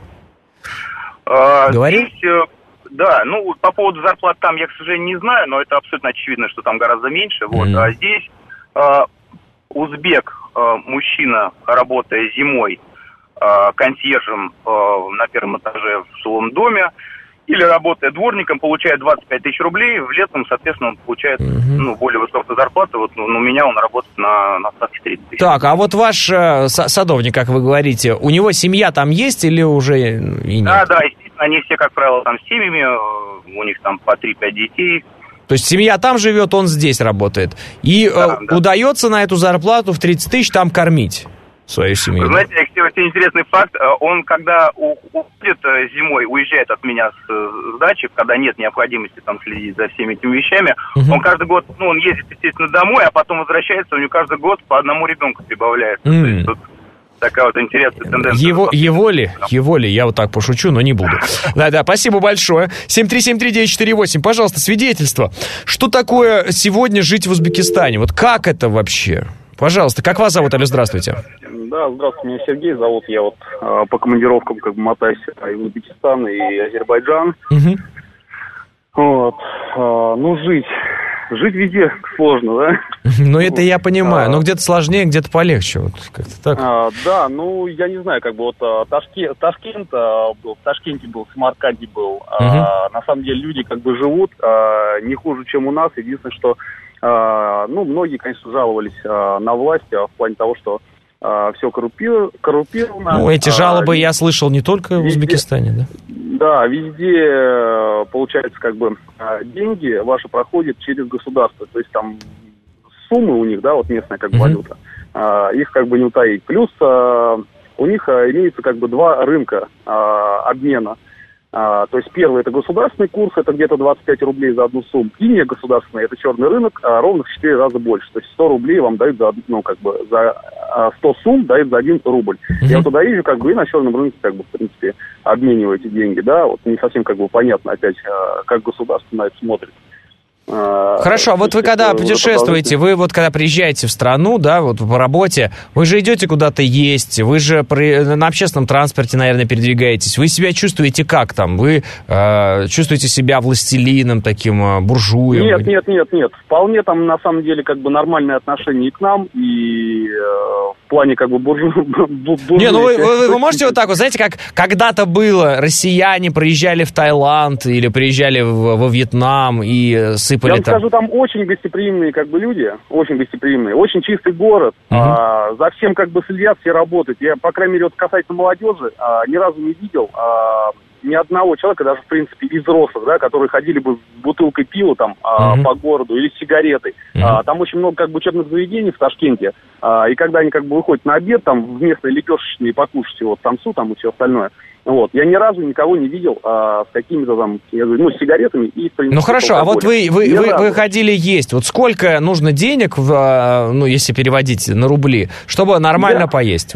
А, Говорил? здесь, э, да, ну, по поводу зарплат там я, к сожалению, не знаю, но это абсолютно очевидно, что там гораздо меньше. Вот. Мгм. А здесь э, узбек, э, мужчина, работая зимой э, консьержем э, на первом этаже в жилом доме, или работая дворником, получает двадцать пять тысяч рублей, в летом, соответственно, он получает ну, более высокую зарплату. Вот, ну, у меня он работает на, на ставке тридцать тысяч. Так, а вот ваш э, са- садовник, как вы говорите, у него семья там есть или уже и нет? Да, да, естественно, они все, как правило, там с семьями, э, у них там по три-пять детей. То есть семья там живет, он здесь работает. И э, удается на эту зарплату в тридцать тысяч там кормить свою семью. Вы знаете, Алексей, очень интересный факт. Э, Он, когда у- уходит э, зимой, уезжает от меня с, э, с дачи, когда нет необходимости там следить за всеми этими вещами, Мгм. он каждый год, ну, он ездит, естественно, домой, а потом возвращается, у него каждый год по одному ребенку прибавляется. М. То есть тут такая вот интересная тенденция. Его, его ли? Его ли? Я вот так пошучу, но не буду. Да-да, спасибо большое. семь три семь три девять четыре восемь. Пожалуйста, свидетельство. Что такое сегодня жить в Узбекистане? Вот как это вообще? Пожалуйста, как вас зовут, Алло, здравствуйте. Да, здравствуйте, меня Сергей зовут. Я вот э, по командировкам как бы мотаюсь и в Узбекистан, и Азербайджан. Вот. Э, ну, жить. Жить везде сложно, да? Ну, это я понимаю. Но где-то сложнее, где-то полегче. Вот как-то так. А, да, ну, я не знаю, как бы вот а, Ташке- Ташкент, а, был, в Ташкенте был, в Самарканде был. А, на самом деле люди как бы живут а, не хуже, чем у нас. Единственное, что, а, ну, многие, конечно, жаловались а, на власть а, в плане того, что все коррупировано. Ну, эти а, жалобы я слышал не только в везде- Узбекистане, да? Да, везде, э, получается, как бы э, деньги ваши проходят через государство. То есть там суммы у них, да, вот местная как бы валюта, э, их как бы не утаить. Плюс э, у них э, имеется как бы два рынка э, обмена. Э, то есть первый это государственный курс, это где-то двадцать пять рублей за одну сумму. И не государственный, это черный рынок, а ровно в четыре раза больше. То есть сто рублей вам дают за, од- ну, как бы, за э, сто сумм дают за один рубль. Я вот туда езжу, как бы, и на черном рынке, как бы, в принципе, обмениваю эти деньги, да, вот не совсем, как бы, понятно, опять, э, как государство на это смотрит. Э, Хорошо, а вот то вы есть когда это уже путешествуете, вы вот когда приезжаете в страну, да, вот по работе, вы же идете куда-то есть, вы же при- на общественном транспорте, наверное, передвигаетесь. Вы себя чувствуете как там? Вы э, чувствуете себя властелином таким, э, буржуем? Нет, нет, нет, нет. Вполне там на самом деле как бы нормальное отношение и к нам, и э, в плане как бы буржу... бу- Не, ну вы, буржуйки. вы- вы можете вот так вот, знаете, как когда-то было, россияне приезжали в Таиланд или приезжали в- во Вьетнам и э, Я сыпали вам там... скажу, там очень гостеприимные как бы люди, очень гостеприимные, очень чистый город, а, за всем как бы следят, все работают. Я, по крайней мере, вот касательно молодежи, а, ни разу не видел а, ни одного человека, даже, в принципе, из взрослых, да, которые ходили бы с бутылкой пива там а, Мгм. по городу или с сигаретой. А, там очень много как бы учебных заведений в Ташкенте, а, и когда они как бы выходят на обед, там, в местные лепешечные покушать, вот, тамсу там и все остальное. Вот. Я ни разу никого не видел а, с какими-то там, я говорю, ну, с сигаретами и, в принципе, Ну хорошо, а вот вы, вы, Ни вы, разу. вы ходили есть. Вот сколько нужно денег, в, а, ну, если переводить на рубли, чтобы нормально Я- поесть вам?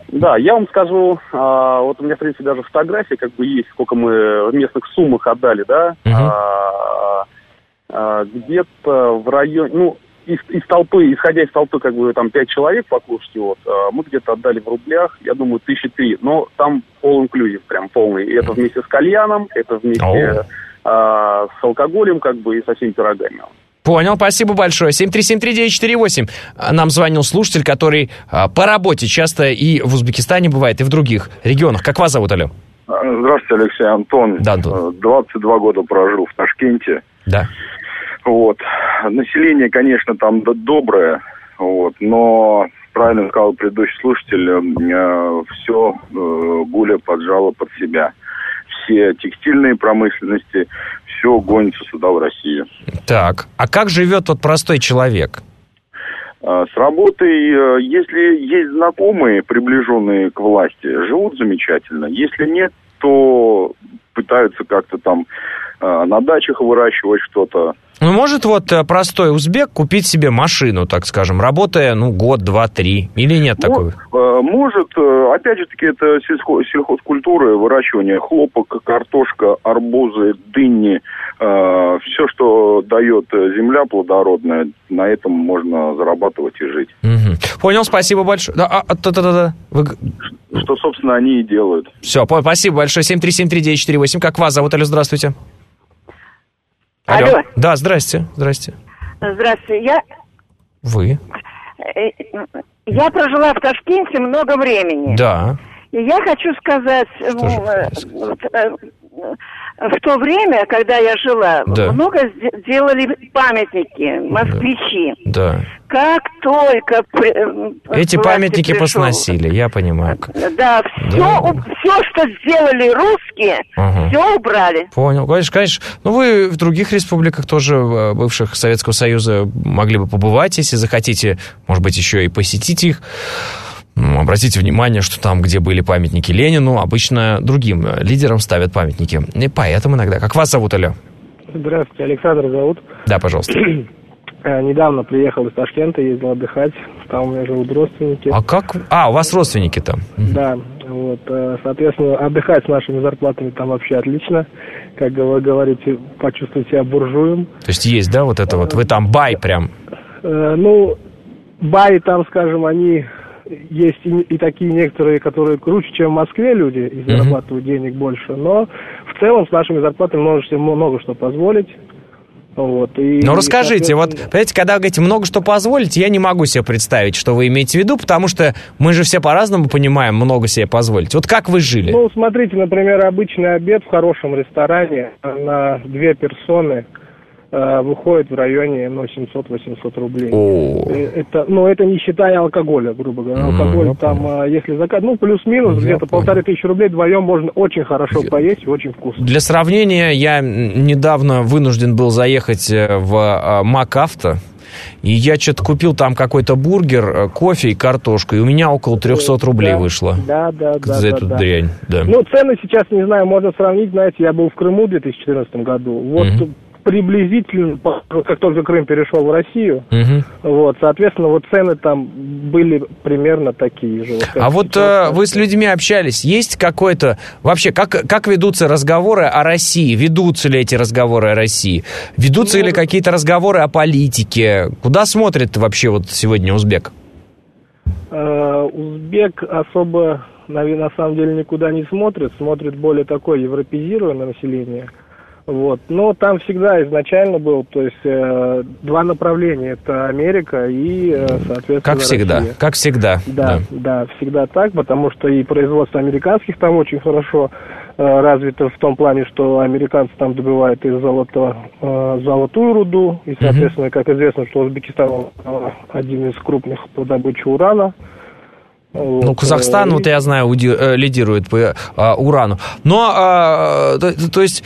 Да, я вам скажу, а, вот у меня, в принципе, даже фотографии как бы есть, сколько мы в местных суммах отдали, да, uh-huh. а, а, где-то в районе, ну, из, из толпы, исходя из толпы, как бы там пять человек покушать, вот, а, мы где-то отдали в рублях, я думаю, тысячи три, но там all-inclusive, прям полный, и это вместе с кальяном, это вместе oh. а, с алкоголем, как бы, и со всеми пирогами. Понял, спасибо большое. семь три семь три девять четыре восемь. Нам звонил слушатель, который а, по работе часто и в Узбекистане бывает, и в других регионах. Как вас зовут, алло? Здравствуйте, Алексей, Антон. Да, Антон. двадцать два года прожил в Ташкенте. Да. Вот. Население, конечно, там доброе, вот, но, правильно сказал предыдущий слушатель, э, все э, гуля поджала под себя. Все текстильные промышленности, все гонится сюда, в Россию. Так, а как живет вот простой человек? С работой, если есть знакомые, приближенные к власти, живут замечательно. Если нет, то пытаются как-то там на дачах выращивать что-то. Ну, может вот простой узбек купить себе машину, так скажем, работая, ну, год, два, три, или нет такого? Может, опять же таки, это сельхоз, сельхозкультура, выращивание хлопок, картошка, арбузы, дыни, э, все, что дает земля плодородная, на этом можно зарабатывать и жить. Угу. Понял, спасибо большое. Да, а, да, да, да. Вы... Что, собственно, они и делают. Все, спасибо большое. семь три семь три девять четыре восемь. Как вас зовут? Алло, здравствуйте. Алло. Алло. Да, здрасте, здрасте. Здравствуйте, я... Вы? Я прожила в Ташкенте много времени. Да. И я хочу сказать, в то время, когда я жила, да. много делали памятники, москвичи. Да. Как только... Эти памятники пришел, посносили, я понимаю. Да, все, да. все что сделали русские, ага. все убрали. Понял, конечно, конечно. Ну, вы в других республиках тоже, бывших Советского Союза, могли бы побывать, если захотите, может быть, еще и посетить их. Обратите внимание, что там, где были памятники Ленину, обычно другим лидерам ставят памятники. И поэтому иногда... Как вас зовут, алло? Здравствуйте, Александр зовут. Да, пожалуйста. Недавно приехал из Ташкента, ездил отдыхать. Там у меня живут родственники. А как? А, у вас родственники там? Да, вот. Соответственно, отдыхать с нашими зарплатами там вообще отлично. Как вы говорите, почувствовать себя буржуем. То есть есть, да, вот это вот? Вы там бай прям? Ну, бай там, скажем, они... Есть и, и такие некоторые, которые круче, чем в Москве люди, и зарабатывают uh-huh. денег больше. Но в целом с нашими зарплатами можете много что позволить. Вот, и, ну, расскажите, вот, понимаете, когда вы говорите много что позволить, я не могу себе представить, что вы имеете в виду, потому что мы же все по-разному понимаем много себе позволить. Вот как вы жили? Ну, смотрите, например, обычный обед в хорошем ресторане на две персоны выходит в районе ну, семьсот-восемьсот рублей. О. Это, ну, это не считая алкоголя, грубо говоря. Алкоголь ну, там, понял. если закат, ну, плюс-минус, я где-то понял. полторы тысячи рублей, вдвоем можно очень хорошо я... поесть и очень вкусно. Для сравнения, я недавно вынужден был заехать в МакАвто, и я что-то купил там какой-то бургер, кофе и картошку, и у меня около триста рублей да, вышло. Да, да, да. За да, эту да. дрянь, да. Ну, цены сейчас, не знаю, можно сравнить, знаете, я был в Крыму в две тысячи четырнадцатом году. Вот mm-hmm. приблизительно, как только Крым перешел в Россию, угу. вот, соответственно, вот цены там были примерно такие же. Вот, а вот э, вы с людьми общались, есть какой-то, вообще, как, как ведутся разговоры о России? Ведутся ли эти разговоры о России? Ведутся ну, ли какие-то разговоры о политике? Куда смотрит вообще вот сегодня узбек? Э, узбек особо, на, на самом деле, никуда не смотрит, смотрит более такое европеизированное население. Вот. Но там всегда изначально был, то есть э, два направления, это Америка и, э, соответственно, как всегда, Россия. Как всегда. Да, да, да, всегда так, потому что и производство американских там очень хорошо э, развито в том плане, что американцы там добывают из золота э, золотую руду, и, соответственно, uh-huh. как известно, что Узбекистан э, один из крупных по добыче урана. Вот. Ну, Казахстан, и... вот я знаю, уди, э, лидирует по э, урану. Но, э, то, то есть,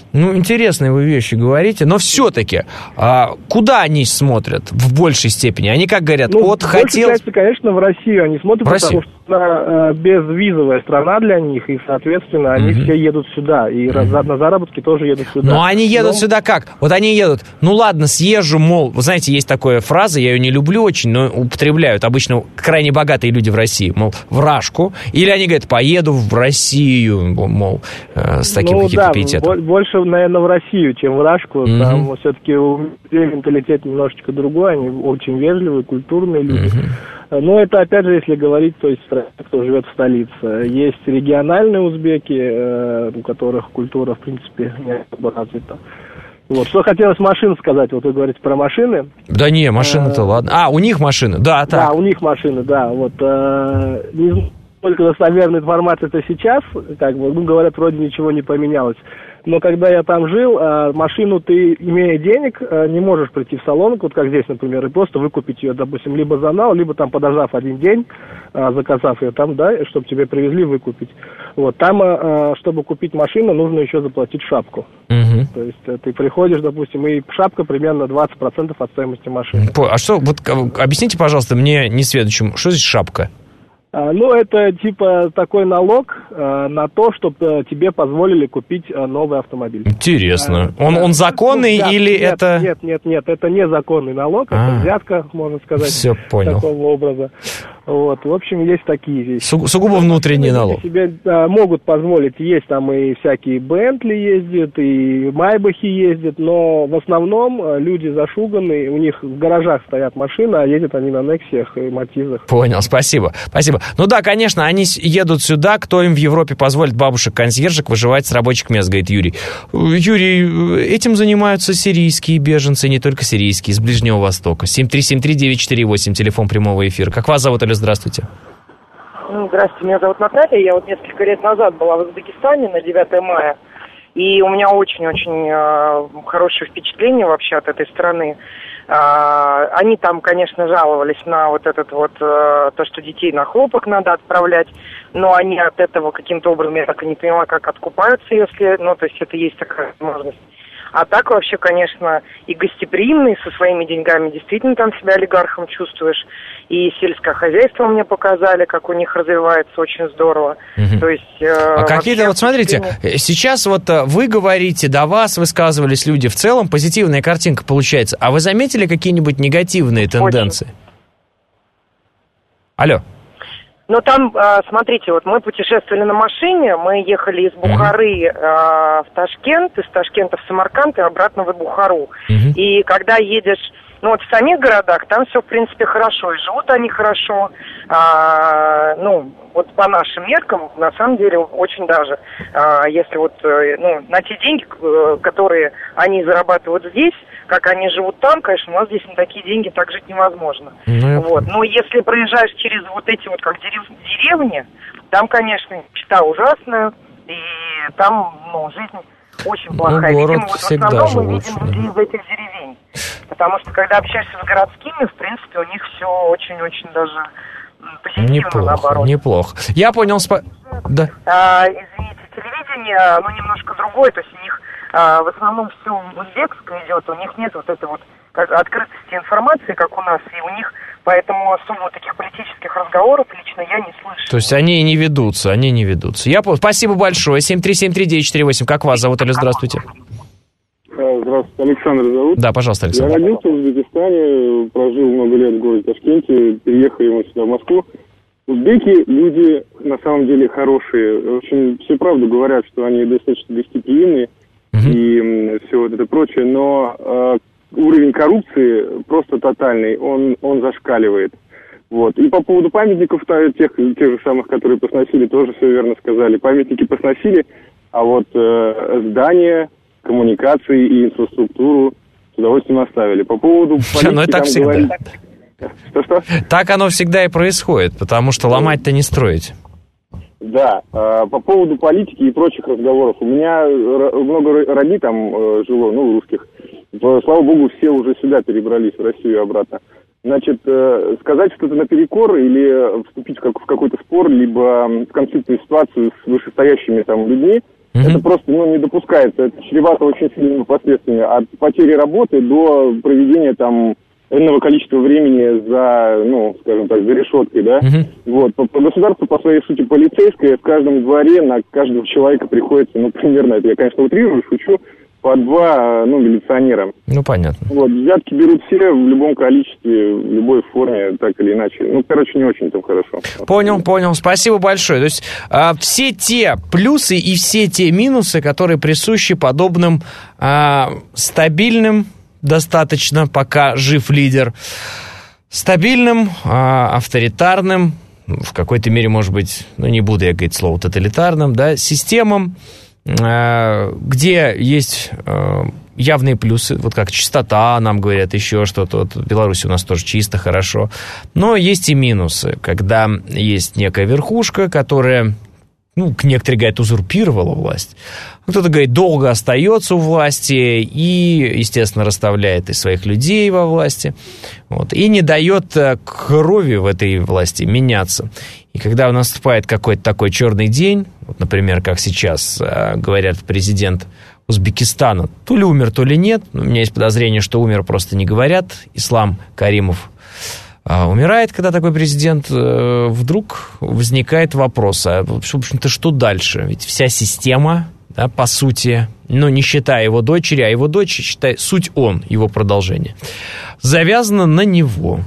Ну, интересные вы вещи говорите, но все-таки, а, куда они смотрят в большей степени? Они как говорят, ну, вот хотел... Части, конечно, в Россию они смотрят, в потому Россию. что она э, безвизовая страна для них, и, соответственно, они mm-hmm. все едут сюда, и mm-hmm. на заработки тоже едут сюда. Но они едут но... сюда как? Вот они едут, ну ладно, съезжу, мол, вы знаете, есть такая фраза, я ее не люблю очень, но употребляют обычно крайне богатые люди в России, мол, в Рашку, или они говорят, поеду в Россию, мол, э, с таким ну, каким-то да, пиететом. Больше, наверное, в Россию, чем в Рашку. Mm-hmm. Там все-таки у людей менталитет немножечко другой, они очень вежливые, культурные люди. Mm-hmm. Но это, опять же, если говорить, то есть, кто живет в столице. Есть региональные узбеки, э, у которых культура, в принципе, не особо развита. Вот, что хотелось машин сказать, вот вы говорите про машины. Да не, машины-то, а, ладно. А, у них машины, да, так. Да, у них машины, да, вот. Э, не знаю, сколько достоверной информации-то сейчас, как бы, ну, говорят, вроде ничего не поменялось. Но когда я там жил, машину ты, имея денег, не можешь прийти в салон, вот как здесь, например, и просто выкупить ее, допустим, либо за нал, либо там подождав один день, заказав ее там, да, чтобы тебе привезли выкупить. Вот, там, чтобы купить машину, нужно еще заплатить шапку. Угу. То есть ты приходишь, допустим, и шапка примерно двадцать процентов от стоимости машины. А что, вот объясните, пожалуйста, мне несведущему, что здесь шапка? А, ну, это типа такой налог а, на то, чтобы тебе позволили купить а, новый автомобиль. Интересно. А, он, он законный нет, или нет, это... Нет, нет, нет, это незаконный налог, а, это взятка, можно сказать. Все понял. Такого образа. Вот, в общем, есть такие вещи. Су- сугубо внутренний налог. Себе а, могут позволить, есть там и всякие Бентли ездят, и Майбахи ездят, но в основном а, люди зашуганные, у них в гаражах стоят машины, а ездят они на Нексиях и Матизах. Понял, спасибо, спасибо. Ну да, конечно, они едут сюда, кто им в Европе позволит бабушек-консьержек выживать с рабочих мест, говорит Юрий. Юрий, этим занимаются сирийские беженцы, не только сирийские, из Ближнего Востока. семь три семь три девять четыре восемь, телефон прямого эфира. Как вас зовут, Оля, здравствуйте. Здравствуйте, меня зовут Наталья. Я вот несколько лет назад была в Узбекистане на девятое мая. И у меня очень-очень э, хорошее впечатление вообще от этой страны. Э, они там, конечно, жаловались на вот этот вот, э, то, что детей на хлопок надо отправлять, но они от этого каким-то образом, я так и не поняла, как откупаются, если, ну, то есть это есть такая возможность. А так вообще, конечно, и гостеприимный, со своими деньгами действительно там себя олигархом чувствуешь. И сельское хозяйство мне показали, как у них развивается очень здорово. Угу. То есть, э, а какие-то, вот смотрите, сейчас вот вы говорите, до вас высказывались люди, в целом позитивная картинка получается. А вы заметили какие-нибудь негативные тенденции? Очень. Алло. Ну, там, смотрите, вот мы путешествовали на машине, мы ехали из Бухары э, в Ташкент, из Ташкента в Самарканд и обратно в Бухару. Mm-hmm. И когда едешь, ну, вот в самих городах, там все, в принципе, хорошо, и живут они хорошо, а, ну, вот по нашим меркам, на самом деле, очень даже, а, если вот, ну, на те деньги, которые они зарабатывают здесь, как они живут там, конечно, у нас здесь на такие деньги так жить невозможно. Mm-hmm. Вот. Но если проезжаешь через вот эти вот как дерев... деревни, там, конечно, нищета ужасная, и там, ну, жизнь очень плохая. Ну, город видимо, вот всегда в основном мы живут. видим людей из этих деревень. Потому что, когда общаешься с городскими, в принципе, у них все очень-очень даже позитивно, неплохо, наоборот. Неплохо. Я понял. Спа... Да. А, извините, телевидение, ну, немножко другое, то есть у них а, в основном все узбекское идет, у них нет вот этой вот как, открытости информации, как у нас, и у них поэтому особо вот таких политических разговоров лично я не слышу. То есть они не ведутся, они не ведутся. Я понял. Спасибо большое. семь три семь три девять четыре восемь. Как вас зовут? Алло, здравствуйте. Здравствуйте, Александр зовут. Да, пожалуйста, Александр. Я родился в Узбекистане, прожил много лет в городе Ташкенте, переехали мы сюда, в Москву. Узбеки люди на самом деле хорошие. В общем, все правду говорят, что они достаточно гостеприимные uh-huh. и все вот это прочее, но э, уровень коррупции просто тотальный, он, он зашкаливает. Вот. И по поводу памятников, тех, тех же самых, которые посносили, тоже все верно сказали. Памятники посносили, а вот э, здания, коммуникации и инфраструктуру с удовольствием оставили. По поводу политики, ну, так всегда. Говорить... Что-что? Так оно всегда и происходит, потому что ломать-то не строить. Да, э, по поводу политики и прочих разговоров. У меня много родни там э, жило, ну, русских. Слава богу, все уже сюда перебрались, в Россию и обратно. Значит, э, сказать что-то наперекор или вступить в, как, в какой-то спор, либо в конфликтную ситуацию с вышестоящими там людьми, Mm-hmm. Это просто ну, не допускается. Это чревато очень сильными последствиями. От потери работы до проведения там энного количества времени за, ну, скажем так, за решеткой, да. Mm-hmm. Вот. По, по государству, по своей сути, полицейское, в каждом дворе на каждого человека приходится, ну, примерно, это я, конечно, утрирую, шучу, по два, ну, милиционера. Ну, понятно. Вот, взятки берут все в любом количестве, в любой форме, так или иначе. Ну, короче, не очень там хорошо. Понял, понял. Спасибо большое. То есть а, все те плюсы и все те минусы, которые присущи подобным а, стабильным, достаточно, пока жив лидер, стабильным, а, авторитарным, в какой-то мере, может быть, ну, не буду я говорить слово тоталитарным, да, системам, где есть явные плюсы, вот как чистота, нам говорят, еще что-то. Вот в Беларуси у нас тоже чисто, хорошо. Но есть и минусы, когда есть некая верхушка, которая, ну, некоторые говорят, узурпировала власть. Кто-то говорит, долго остается у власти и, естественно, расставляет и своих людей во власти. Вот, и не дает крови в этой власти меняться. И когда наступает какой-то такой черный день, вот, например, как сейчас говорят президент Узбекистана, то ли умер, то ли нет. У меня есть подозрение, что умер, просто не говорят. Ислам Каримов умирает, когда такой президент, вдруг возникает вопрос, а, в общем-то, что дальше? Ведь вся система, да, по сути, ну, не считая его дочери, а его дочь, считай, суть он, его продолжение, завязана на него.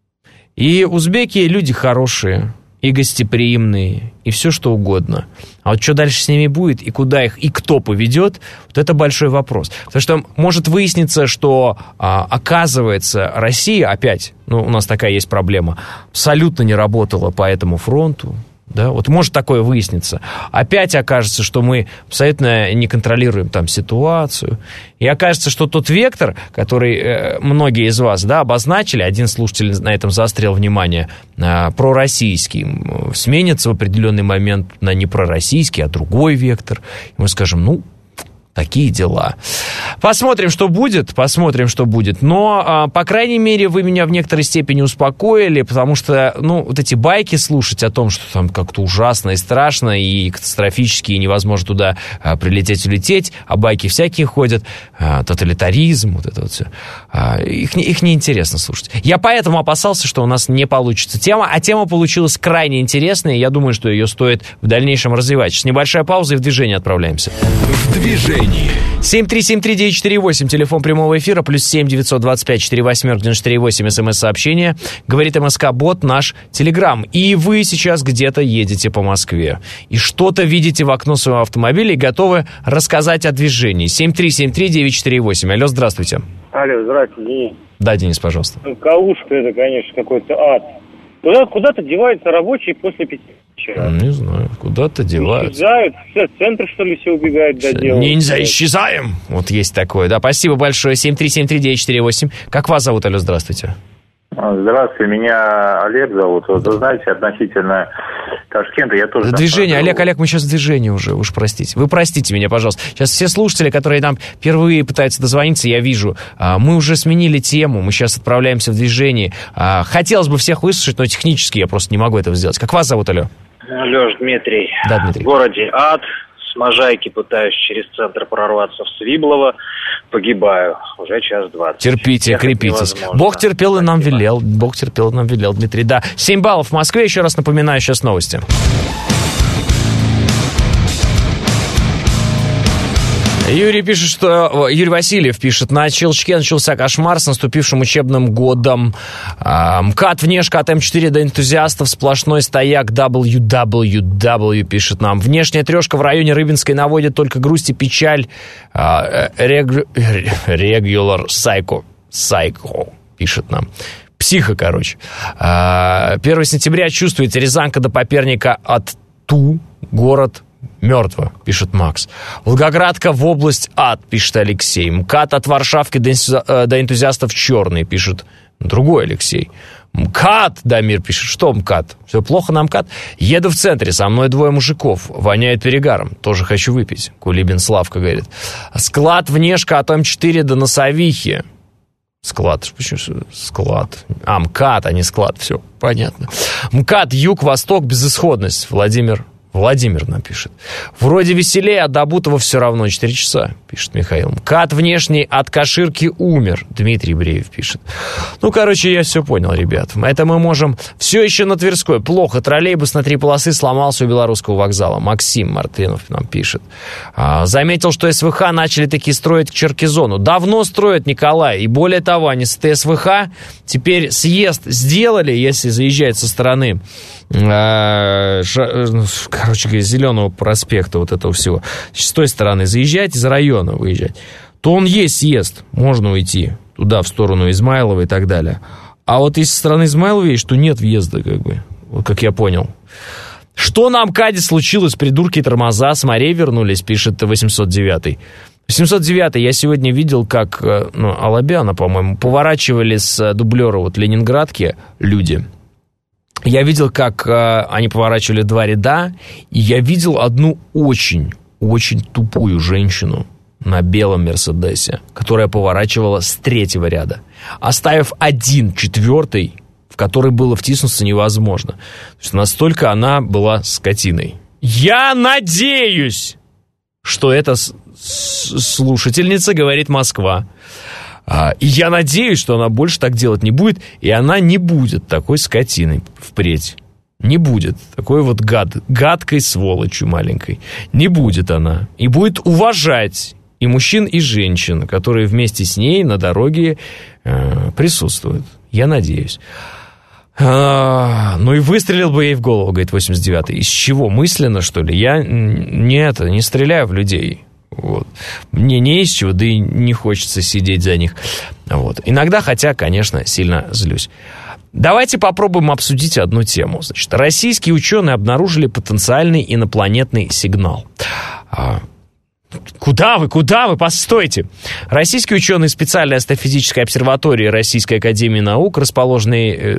И узбеки люди хорошие, и гостеприимные, и все что угодно. А вот что дальше с ними будет, и куда их, и кто поведет, вот это большой вопрос. Потому что может выясниться, что, а, оказывается, Россия опять, ну, у нас такая есть проблема, абсолютно не работала по этому фронту. Да, вот может такое выясниться. Опять окажется, что мы абсолютно не контролируем там ситуацию. И окажется, что тот вектор, который э, многие из вас, да, обозначили, один слушатель на этом заострил внимание, э, пророссийский, э, сменится в определенный момент на не пророссийский, а другой вектор. И мы скажем, ну, такие дела. Посмотрим, что будет, посмотрим, что будет. Но, по крайней мере, вы меня в некоторой степени успокоили, потому что, ну, вот эти байки слушать о том, что там как-то ужасно и страшно, и катастрофически, и невозможно туда прилететь, улететь, а байки всякие ходят, тоталитаризм, вот это вот все. Их, их неинтересно слушать. Я поэтому опасался, что у нас не получится тема, а тема получилась крайне интересная, и я думаю, что ее стоит в дальнейшем развивать. Сейчас небольшая пауза, и в движение отправляемся. В движении. семь три семь три девять четыре восемь, телефон прямого эфира, плюс семь девятьсот двадцать пять четыре восемь девяносто четыре восемь, смс-сообщение. Говорит МСК-бот, наш Телеграм. И вы сейчас где-то едете по Москве. И что-то видите в окно своего автомобиля и готовы рассказать о движении. семь три семь три девять четыре восемь. Алло, здравствуйте. Алло, здравствуйте, Денис. Да, Денис, пожалуйста. Ну, калушка, это, конечно, какой-то ад. Куда, куда-то деваются рабочие после пяти вечера. Не знаю, куда-то деваются. Исчезают, все, в центр, что ли, все убегают до дела. Ниндзя, исчезаем! Вот есть такое, да. Спасибо большое. семь три семь три девять четыре восемь. Как вас зовут, алло, здравствуйте. Здравствуйте, меня Олег зовут. Вот, вы знаете, относительно Ташкента я тоже... Движение, Олег, Олег, мы сейчас в движении уже, уж простите. Вы простите меня, пожалуйста. Сейчас все слушатели, которые нам впервые пытаются дозвониться, я вижу, мы уже сменили тему, мы сейчас отправляемся в движение. Хотелось бы всех выслушать, но технически я просто не могу этого сделать. Как вас зовут, алло? Лёш, Дмитрий. Да, Дмитрий. В городе ад. С Можайки пытаюсь через центр прорваться в Свиблово. Погибаю. Уже час двадцать. Терпите, Ехать крепитесь. невозможно. Бог терпел и нам Спасибо. велел. Бог терпел и нам велел, Дмитрий. Да, семь баллов в Москве. Еще раз напоминаю, сейчас новости. Юрий пишет, что... Юрий Васильев пишет, на Челчке начался кошмар с наступившим учебным годом. А, МКАД, внешка от эм четыре до энтузиастов, сплошной стояк дабл ю дабл ю дабл ю, пишет нам. Внешняя трешка в районе Рыбинской наводит только грусть и печаль. А, рег... Regular Psycho. Psycho, пишет нам. Психо, короче. А, первого сентября чувствуете, Рязанка до Поперника от Ту, город мертво, пишет Макс. Волгоградка в область ад, пишет Алексей. МКАД от Варшавки до, энтузи... до энтузиастов черный, пишет другой Алексей. МКАД, Дамир пишет, что МКАД? Все плохо на МКАД? Еду в центре, со мной двое мужиков, воняет перегаром, тоже хочу выпить. Кулибин Славка говорит. Склад внешка от эм четыре до Носовихи. Склад, почему склад? А, МКАД, а не склад, все, понятно. МКАД, юг, восток, безысходность, Владимир Владимир напишет. Вроде веселее, а до Бутова все равно четыре часа, пишет Михаил. Кат внешний от Каширки умер, Дмитрий Бреев пишет. Ну, короче, я все понял, ребят. Это мы можем... Все еще на Тверской. Плохо. Троллейбус на три полосы сломался у Белорусского вокзала. Максим Мартынов нам пишет. А, заметил, что СВХ начали таки строить Черкизону. Давно строят, Николай. И более того, они с ТСВХ теперь съезд сделали, если заезжать со стороны... Короче говоря, Зеленого проспекта, вот этого всего, с той стороны заезжать, из района выезжать, то он есть съезд, можно уйти туда, в сторону Измайлова и так далее. А вот если со стороны Измайлова есть, то нет въезда, как бы, вот как я понял. Что на МКАДе случилось? Придурки тормоза с морей вернулись, пишет восемьсот девятый. восемьсот девятый я сегодня видел, как, ну, Алабяна, по-моему, поворачивали с дублера вот Ленинградки люди. Я видел, как э, они поворачивали два ряда, и я видел одну очень-очень тупую женщину на белом Мерседесе, которая поворачивала с третьего ряда, оставив один четвертый, в который было втиснуться невозможно. То есть настолько она была скотиной. Я надеюсь, что эта с- с- слушательница говорит Москва. И я надеюсь, что она больше так делать не будет, и она не будет такой скотиной впредь. Не будет. Такой вот гад, гадкой сволочью маленькой. Не будет она. И будет уважать и мужчин, и женщин, которые вместе с ней на дороге э, присутствуют. Я надеюсь. А, ну и выстрелил бы ей в голову, говорит восемьдесят девятый. Из чего? Мысленно, что ли? Я не, это, не стреляю в людей. Вот. Мне не из чего, да и не хочется сидеть за них. Вот. Иногда, хотя, конечно, сильно злюсь. Давайте попробуем обсудить одну тему. Значит, российские ученые обнаружили потенциальный инопланетный сигнал. Куда вы, куда вы, постойте! Российские ученые специальной астрофизической обсерватории Российской академии наук, расположенной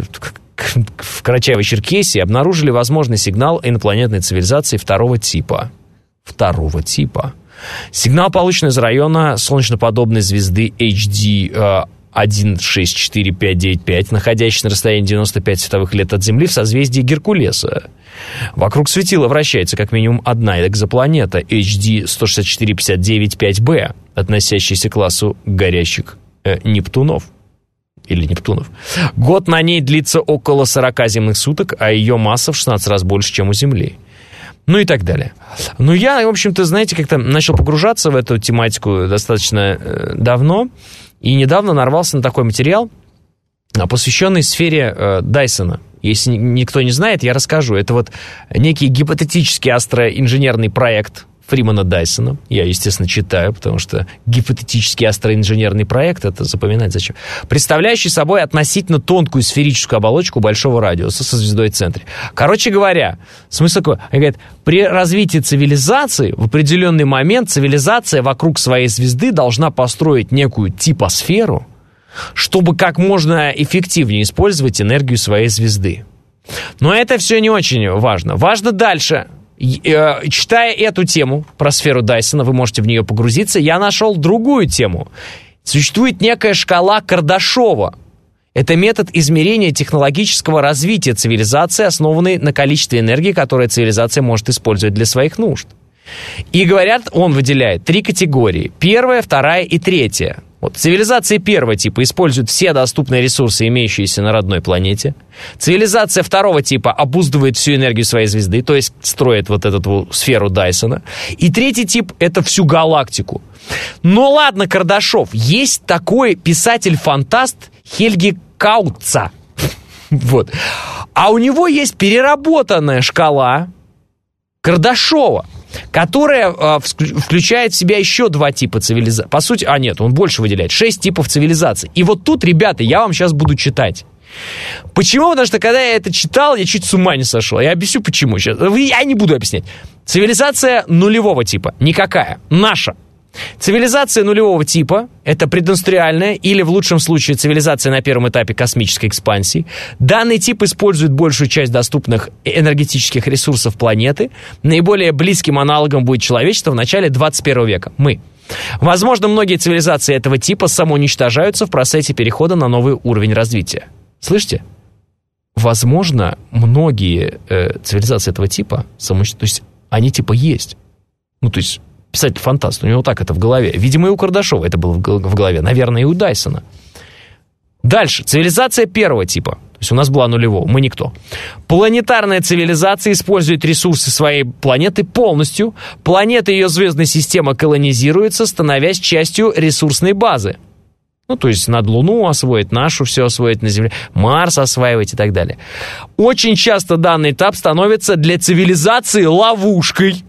в Карачаево-Черкесии, обнаружили возможный сигнал инопланетной цивилизации второго типа. Второго типа. Сигнал получен из района солнечноподобной звезды эйч ди один шесть четыре пять девять пять, находящейся на расстоянии девяносто пять световых лет от Земли в созвездии Геркулеса. Вокруг светила вращается как минимум одна экзопланета эйч ди сто шестьдесят четыре пятьдесят девять пять бэ, относящаяся к классу горящих э, Нептунов. Или Нептунов. Год на ней длится около сорок земных суток, а ее масса в шестнадцать раз больше, чем у Земли. Ну и так далее. Ну, я, в общем-то, знаете, как-то начал погружаться в эту тематику достаточно э, давно, и недавно нарвался на такой материал, посвященный сфере э, Дайсона. Если никто не знает, я расскажу. Это вот некий гипотетический астроинженерный проект Фримана Дайсона. Я, естественно, читаю, потому что гипотетический астроинженерный проект, это запоминать зачем, представляющий собой относительно тонкую сферическую оболочку большого радиуса со звездой в центре. Короче говоря, смысл какой? Он говорит, при развитии цивилизации в определенный момент цивилизация вокруг своей звезды должна построить некую типосферу, чтобы как можно эффективнее использовать энергию своей звезды. Но это все не очень важно. Важно дальше. Читая эту тему про сферу Дайсона, вы можете в нее погрузиться, я нашел другую тему. Существует некая шкала Кардашова. Это метод измерения технологического развития цивилизации, основанный на количестве энергии, которую цивилизация может использовать для своих нужд. И говорят, он выделяет три категории. Первая, вторая и третья. Вот, цивилизация первого типа использует все доступные ресурсы, имеющиеся на родной планете. Цивилизация второго типа обуздывает всю энергию своей звезды, то есть строит вот эту вот сферу Дайсона. И третий тип — это всю галактику. Но ладно, Кардашов, есть такой писатель-фантаст Хельги Кауца. Вот. А у него есть переработанная шкала Кардашова, которая э, включает в себя еще два типа цивилизации. По сути, а нет, он больше выделяет. Шесть типов цивилизаций. И вот тут, ребята, я вам сейчас буду читать. Почему? Потому что, когда я это читал, я чуть с ума не сошел. Я объясню, почему сейчас. Я не буду объяснять. Цивилизация нулевого типа. Никакая. Наша. Цивилизация нулевого типа – это прединдустриальная или, в лучшем случае, цивилизация на первом этапе космической экспансии. Данный тип использует большую часть доступных энергетических ресурсов планеты. Наиболее близким аналогом будет человечество в начале двадцать первого века. Мы. Возможно, многие цивилизации этого типа самоуничтожаются в процессе перехода на новый уровень развития. Слышите? возможно, многие э, цивилизации этого типа, самоуч... то есть они типа есть. Ну, то есть писатель-фантаст, у него так это в голове. Видимо, и у Кардашова это было в голове. Наверное, и у Дайсона. Дальше. Цивилизация первого типа. То есть у нас была нулевого, мы никто. Планетарная цивилизация использует ресурсы своей планеты полностью. Планета и ее звездная система колонизируются, становясь частью ресурсной базы. Ну, то есть надо Луну освоить, нашу все освоить на Земле, Марс осваивать и так далее. Очень часто данный этап становится для цивилизации ловушкой.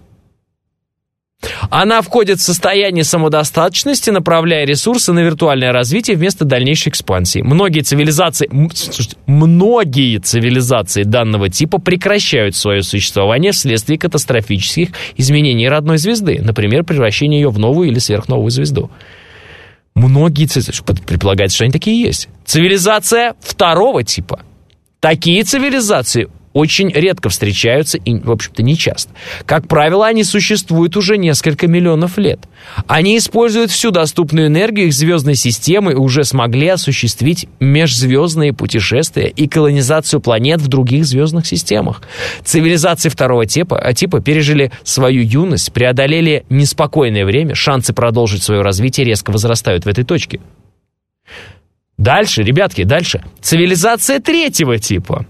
Она входит в состояние самодостаточности, направляя ресурсы на виртуальное развитие вместо дальнейшей экспансии. Многие цивилизации, слушайте, многие цивилизации данного типа прекращают свое существование вследствие катастрофических изменений родной звезды, например, превращения ее в новую или сверхновую звезду. Многие цивилизации, предполагается, что они такие есть. Цивилизация второго типа. Такие цивилизации очень редко встречаются и, в общем-то, не часто. Как правило, они существуют уже несколько миллионов лет. Они используют всю доступную энергию их звездной системы и уже смогли осуществить межзвездные путешествия и колонизацию планет в других звездных системах. Цивилизации второго типа, типа пережили свою юность, преодолели неспокойное время, шансы продолжить свое развитие резко возрастают в этой точке. Дальше, ребятки, дальше. Цивилизация третьего типа.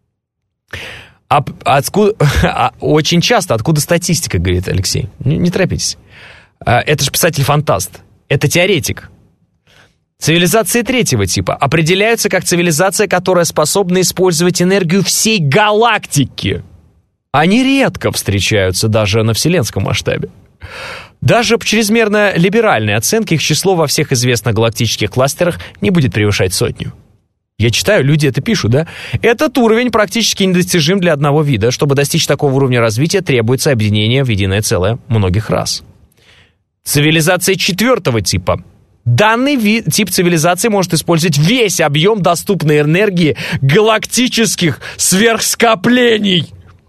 А, откуда, а, очень часто, откуда статистика, говорит Алексей. Не, не торопитесь. А, это же писатель-фантаст. Это теоретик. Цивилизации третьего типа определяются как цивилизация, которая способна использовать энергию всей галактики. Они редко встречаются даже на вселенском масштабе. Даже по чрезмерно либеральной оценке их число во всех известных галактических кластерах не будет превышать сотню. Я читаю, люди это пишут, да? Этот уровень практически недостижим для одного вида. Чтобы достичь такого уровня развития, требуется объединение в единое целое многих рас. Цивилизация четвертого типа. Данный вид, тип цивилизации может использовать весь объем доступной энергии галактических сверхскоплений.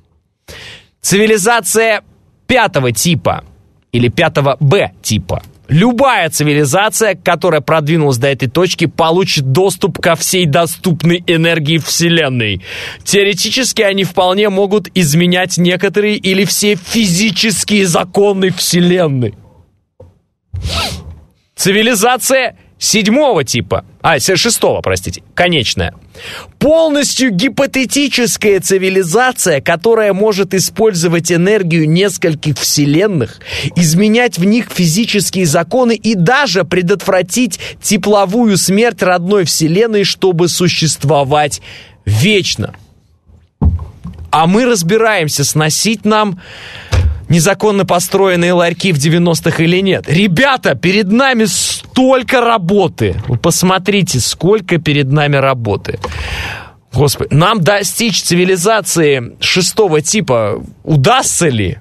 Цивилизация пятого типа или пятого Б типа. Любая цивилизация, которая продвинулась до этой точки, получит доступ ко всей доступной энергии Вселенной. Теоретически они вполне могут изменять некоторые или все физические законы Вселенной. Цивилизация седьмого типа, а, шестого, простите, конечная. Полностью гипотетическая цивилизация, которая может использовать энергию нескольких вселенных, изменять в них физические законы и даже предотвратить тепловую смерть родной вселенной, чтобы существовать вечно. А мы разбираемся, сносить нам незаконно построенные ларьки в девяностых или нет. Ребята, перед нами столько работы. Вы посмотрите, сколько перед нами работы. Господи, нам достичь цивилизации шестого типа удастся ли?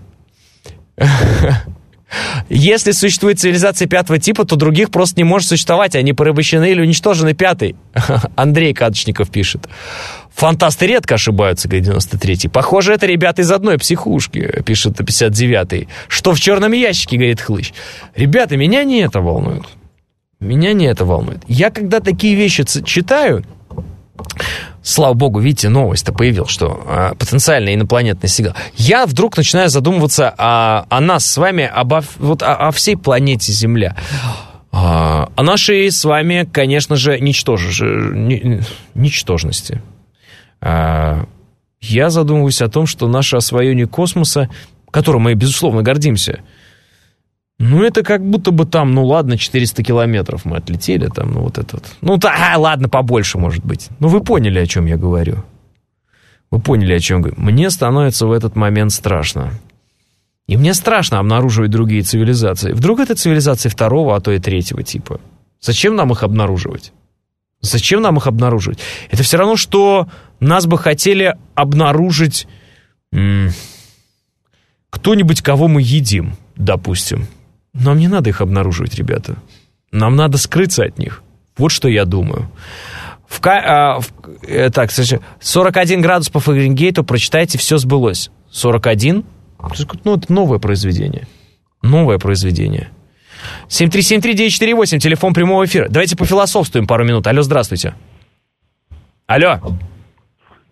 Если существует цивилизация пятого типа, то других просто не может существовать. Они порабощены или уничтожены пятой. Андрей Кадочников пишет. Фантасты редко ошибаются, говорит девяносто третий. Похоже, это ребята из одной психушки, пишет пятьдесят девятый. Что в черном ящике, говорит Хлыщ. Ребята, меня не это волнует. Меня не это волнует. Я когда такие вещи читаю, слава богу, видите, новость-то появилась, что а, потенциально инопланетный сигнал. Я вдруг начинаю задумываться о, о нас с вами, обо, вот, о, о всей планете Земля. А, о нашей с вами, конечно же, ничтож, ни, ничтожности. А, я задумываюсь о том, что наше освоение космоса, которым мы, безусловно, гордимся, ну, это как будто бы там, ну, ладно, четыреста километров мы отлетели, там, ну, вот это вот. Ну, да, а, ладно, побольше, может быть. Ну, вы поняли, о чем я говорю. Вы поняли, о чем я говорю. Мне становится в этот момент страшно. И мне страшно обнаруживать другие цивилизации. Вдруг это цивилизации второго, а то и третьего типа. Зачем нам их обнаруживать? Зачем нам их обнаруживать? Это все равно, что нас бы хотели обнаружить м- кто-нибудь, кого мы едим, допустим. Нам не надо их обнаруживать, ребята. Нам надо скрыться от них. Вот что я думаю. В, а, в, э, так, сорок один градус по Фаренгейту, прочитайте, все сбылось. сорок один? Ну, это новое произведение. Новое произведение. семь три семь три девять четыре восемь, телефон прямого эфира. Давайте пофилософствуем пару минут. Алло, здравствуйте. Алло.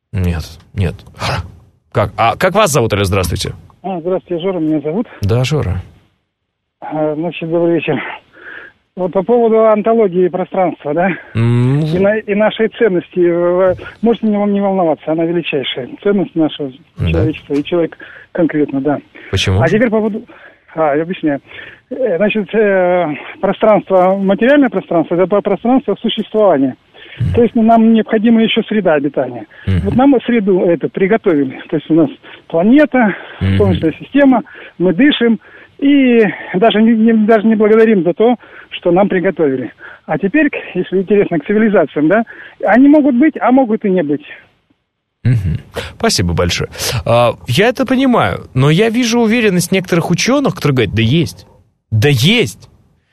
Нет, нет. Как? А как вас зовут, Алло, здравствуйте? А, здравствуйте, Жора меня зовут. Да, Жора. А, значит, добрый вечер. Вот по поводу антологии пространства, да? Mm-hmm. И, на, и нашей ценности. Можете не, не волноваться, она величайшая. Ценность нашего да. человечества и человек конкретно, да. Почему? А теперь по поводу... А, я объясняю. Значит, э, пространство, материальное пространство, это пространство существования. Mm-hmm. То есть ну, нам необходима еще среда обитания. Mm-hmm. Вот нам среду это приготовили. То есть у нас планета, mm-hmm. Солнечная система, мы дышим. И даже не, не, даже не благодарим за то, что нам приготовили. А теперь, если интересно, к цивилизациям, да, они могут быть, а могут и не быть. Угу. Спасибо большое. А, я это понимаю, но я вижу уверенность некоторых ученых, которые говорят, да есть, да есть.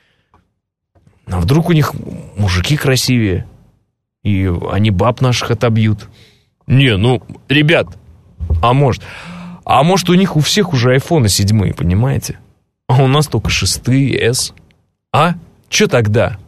А вдруг у них мужики красивее, и они баб наших отобьют. Не, ну, ребят, а может, а может у них у всех уже айфоны седьмые, понимаете? А у нас только шестые, S. А? Что тогда?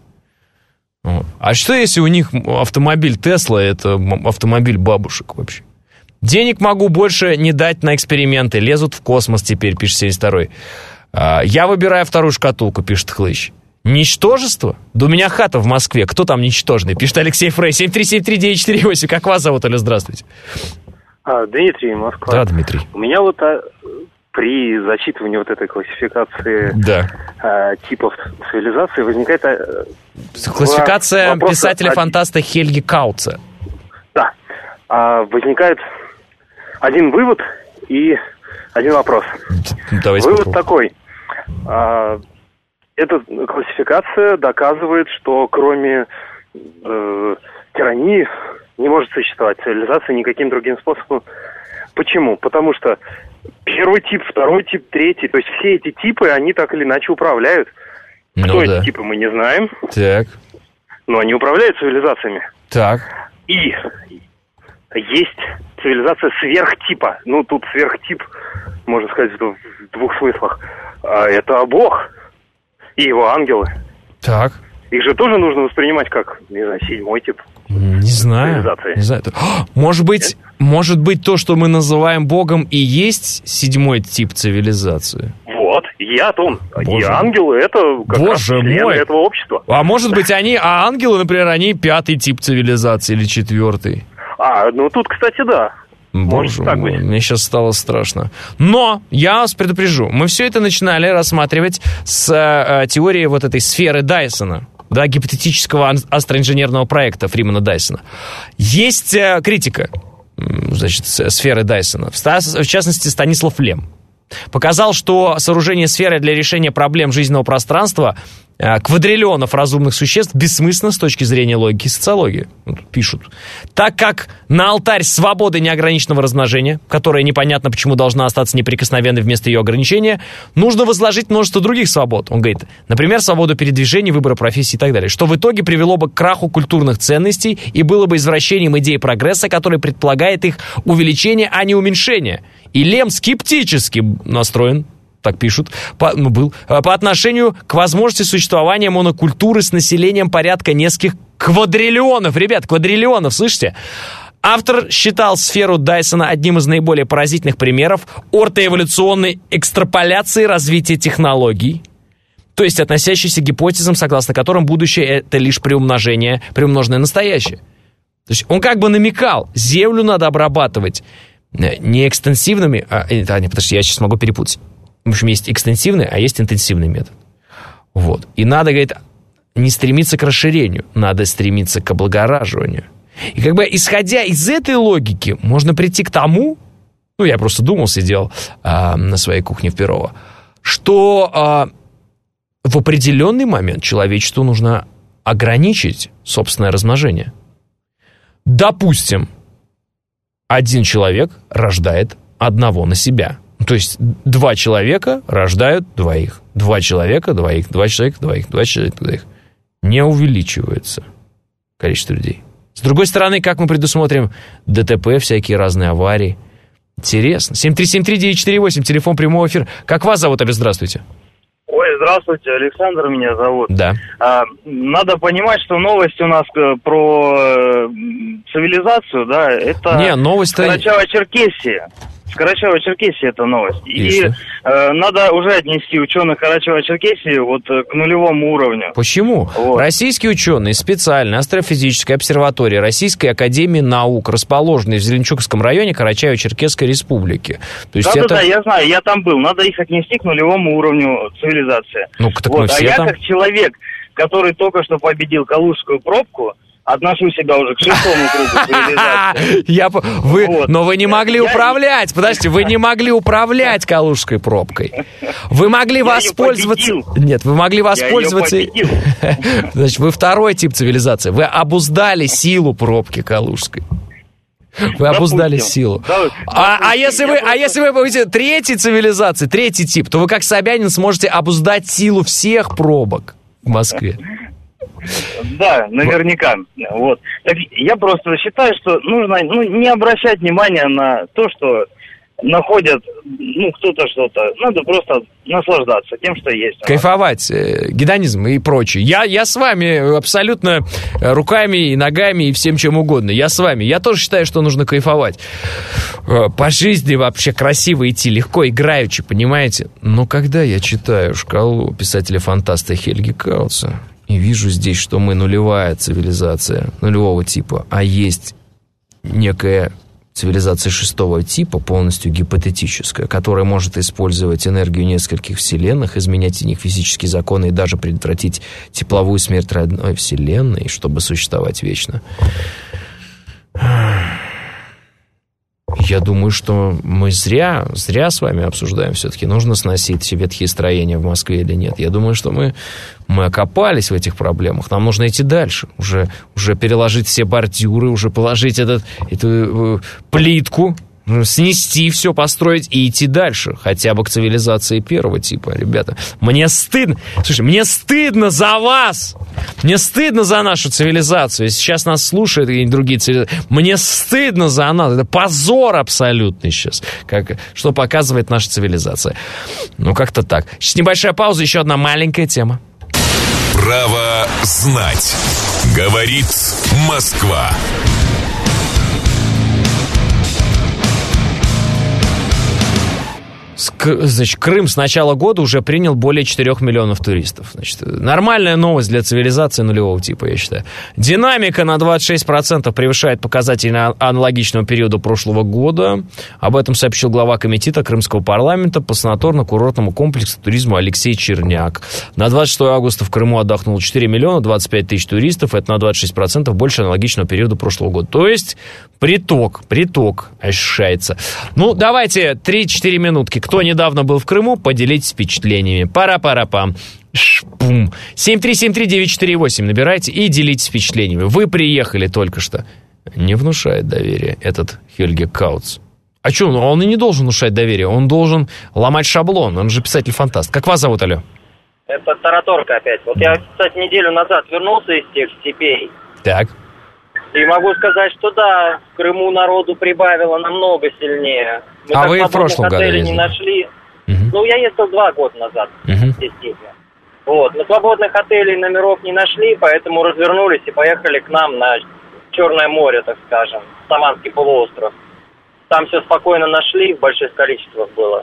А что, если у них автомобиль Тесла, это автомобиль бабушек вообще? Денег могу больше не дать на эксперименты. Лезут в космос теперь, пишет семьдесят второй. А, я выбираю вторую шкатулку, пишет Хлыщ. Ничтожество? Да у меня хата в Москве. Кто там ничтожный? Пишет Алексей Фрей. семь три семь три девять четыре восемь. Как вас зовут, Алло, здравствуйте. А, Дмитрий, Москва. Да, Дмитрий. У меня вот а, при зачитывании вот этой классификации да. а, типов цивилизации возникает... А, классификация писателя-фантаста Хельги Кауца. Да. А, возникает один вывод и один вопрос. Давайте вывод попробуем. такой. А, эта классификация доказывает, что кроме э, тирании не может существовать цивилизация никаким другим способом. Почему? Потому что первый тип, второй тип, третий, то есть все эти типы, они так или иначе управляют. Ну, Кто да. эти типы, мы не знаем. Так. Но они управляют цивилизациями. Так. И есть цивилизация сверхтипа. Ну, тут сверхтип, можно сказать, в двух смыслах. Это Бог и его ангелы. Так. Их же тоже нужно воспринимать как, не знаю, седьмой тип. Не знаю. Не знаю. Может быть, может быть, то, что мы называем Богом, и есть седьмой тип цивилизации? Вот, и о том. Боже. И ангелы — это как Боже раз члены мой. этого общества. А может быть, они, а ангелы, например, они пятый тип цивилизации или четвертый? А, ну тут, кстати, да. Боже мой, мне сейчас стало страшно. Но я вас предупрежу, мы все это начинали рассматривать с э, теории вот этой сферы Дайсона, да, гипотетического астроинженерного проекта Фримана Дайсона. Есть э, критика, значит, сферы Дайсона, в, в частности, Станислав Лем. Показал, что сооружение сферы для решения проблем жизненного пространства квадриллионов разумных существ бессмысленно с точки зрения логики и социологии. Вот, пишут. Так как на алтарь свободы неограниченного размножения, которая непонятно почему должна остаться неприкосновенной вместо ее ограничения, нужно возложить множество других свобод. Он говорит, например, свободу передвижения, выбора профессии и так далее. Что в итоге привело бы к краху культурных ценностей и было бы извращением идеи прогресса, который предполагает их увеличение, а не уменьшение. И Лем скептически настроен, так пишут, по, ну, был, по отношению к возможности существования монокультуры с населением порядка нескольких квадриллионов. Ребят, квадриллионов, слышите? Автор считал сферу Дайсона одним из наиболее поразительных примеров ортоэволюционной экстраполяции развития технологий, то есть относящейся к гипотезам, согласно которым будущее — это лишь приумножение, приумноженное настоящее. То есть он как бы намекал, Землю надо обрабатывать не экстенсивными... А, а, не, подожди, я сейчас могу перепутать. В общем, есть экстенсивный, а есть интенсивный метод. Вот. И надо, говорит, не стремиться к расширению, надо стремиться к облагораживанию. И как бы исходя из этой логики, можно прийти к тому, ну, я просто думал, сидел а, на своей кухне в Перово, что а, в определенный момент человечеству нужно ограничить собственное размножение. Допустим, один человек рождает одного на себя. То есть два человека рождают двоих. Два человека, двоих. Два человека, двоих. Два человека, двоих. Не увеличивается количество людей. С другой стороны, как мы предусмотрим ДТП, всякие разные аварии. Интересно. семь три семь три девять четыре восемь, телефон прямого эфира. Как вас зовут, Алло, здравствуйте. Ой, здравствуйте, Александр меня зовут. Да. А, надо понимать, что новость у нас про э, цивилизацию, да, это... Не, новость-то... Карачаево-Черкесия. С Карачаево-Черкесии это новость. И, И э, надо уже отнести ученых Карачаево-Черкесии вот э, к нулевому уровню. Почему? Вот. Российские ученые специально астрофизической обсерватории Российской академии наук, расположенной в Зеленчуковском районе Карачаево-Черкесской республики. То есть да, это... да, да, я знаю, я там был. Надо их отнести к нулевому уровню цивилизации. Ну, так вот. мы все а я там... как человек, который только что победил Калужскую пробку, отношу себя уже к шестому кругу цивилизации. Я, вы, вот. Но вы не могли я, управлять. Подождите, вы не могли управлять Калужской пробкой. Вы могли я воспользоваться... Нет, вы могли воспользоваться... Значит, вы второй тип цивилизации. Вы обуздали силу пробки Калужской. Вы обуздали допустим, силу. Да, а, а если вы, просто... а если вы будете третьей цивилизации, третий тип, то вы как Собянин сможете обуздать силу всех пробок в Москве. Да, наверняка. Вот. Так я просто считаю, что нужно ну, не обращать внимания на то, что находят, ну, кто-то что-то. Надо просто наслаждаться тем, что есть. Кайфовать, э, гедонизм и прочее. Я, я с вами абсолютно руками и ногами и всем чем угодно. Я с вами. Я тоже считаю, что нужно кайфовать. По жизни вообще красиво идти, легко, играючи, понимаете? Но когда я читаю шкалу писателя-фантаста Хельги Кауца и вижу здесь, что мы нулевая цивилизация, нулевого типа, а есть некая цивилизация шестого типа, полностью гипотетическая, которая может использовать энергию нескольких вселенных, изменять в них физические законы и даже предотвратить тепловую смерть родной вселенной, чтобы существовать вечно. Я думаю, что мы зря, зря с вами обсуждаем все-таки, нужно сносить все ветхие строения в Москве или нет. Я думаю, что мы, мы окопались в этих проблемах. Нам нужно идти дальше. Уже, уже переложить все бордюры, уже положить этот, эту э, плитку, снести все, построить и идти дальше. Хотя бы к цивилизации первого типа. Ребята, мне стыдно. Слушай, мне стыдно за вас. Мне стыдно за нашу цивилизацию. Если сейчас нас слушают и другие цивилизации, мне стыдно за нас. Это позор абсолютный сейчас. Как, что показывает наша цивилизация. Ну, как-то так. Сейчас небольшая пауза, еще одна маленькая тема. Право знать. Говорит Москва. Значит, Крым с начала года уже принял более четырех миллионов туристов. Значит, нормальная новость для цивилизации нулевого типа, я считаю. Динамика на двадцать шесть процентов превышает показатели аналогичного периода прошлого года. Об этом сообщил глава комитета Крымского парламента по санаторно-курортному комплексу туризма Алексей Черняк. На двадцать шестого августа в Крыму отдохнуло четыре миллиона двадцать пять тысяч туристов. Это на двадцать шесть процентов больше аналогичного периода прошлого года. То есть приток, приток ощущается. Ну, давайте три-четыре минутки. Кто недавно был в Крыму, поделитесь впечатлениями. Пара-пара-пам. Шпум. семь три семь три девять четыре восемь набирайте и делитесь впечатлениями. Вы приехали только что. Не внушает доверия этот Хельги Кауц. А что, он и не должен внушать доверие. Он должен ломать шаблон. Он же писатель-фантаст. Как вас зовут, алло? Это Тараторка опять. Вот я, кстати, неделю назад вернулся из тех степей. Так. И могу сказать, что да, в Крыму народу прибавило намного сильнее. Мы а вы в прошлом году ездили? Не нашли. Uh-huh. Ну, я ездил два года назад uh-huh. в те степи. Вот. Но свободных отелей и номеров не нашли, поэтому развернулись и поехали к нам на Черное море, так скажем, Саманский полуостров. Там все спокойно нашли, в больших количествах было.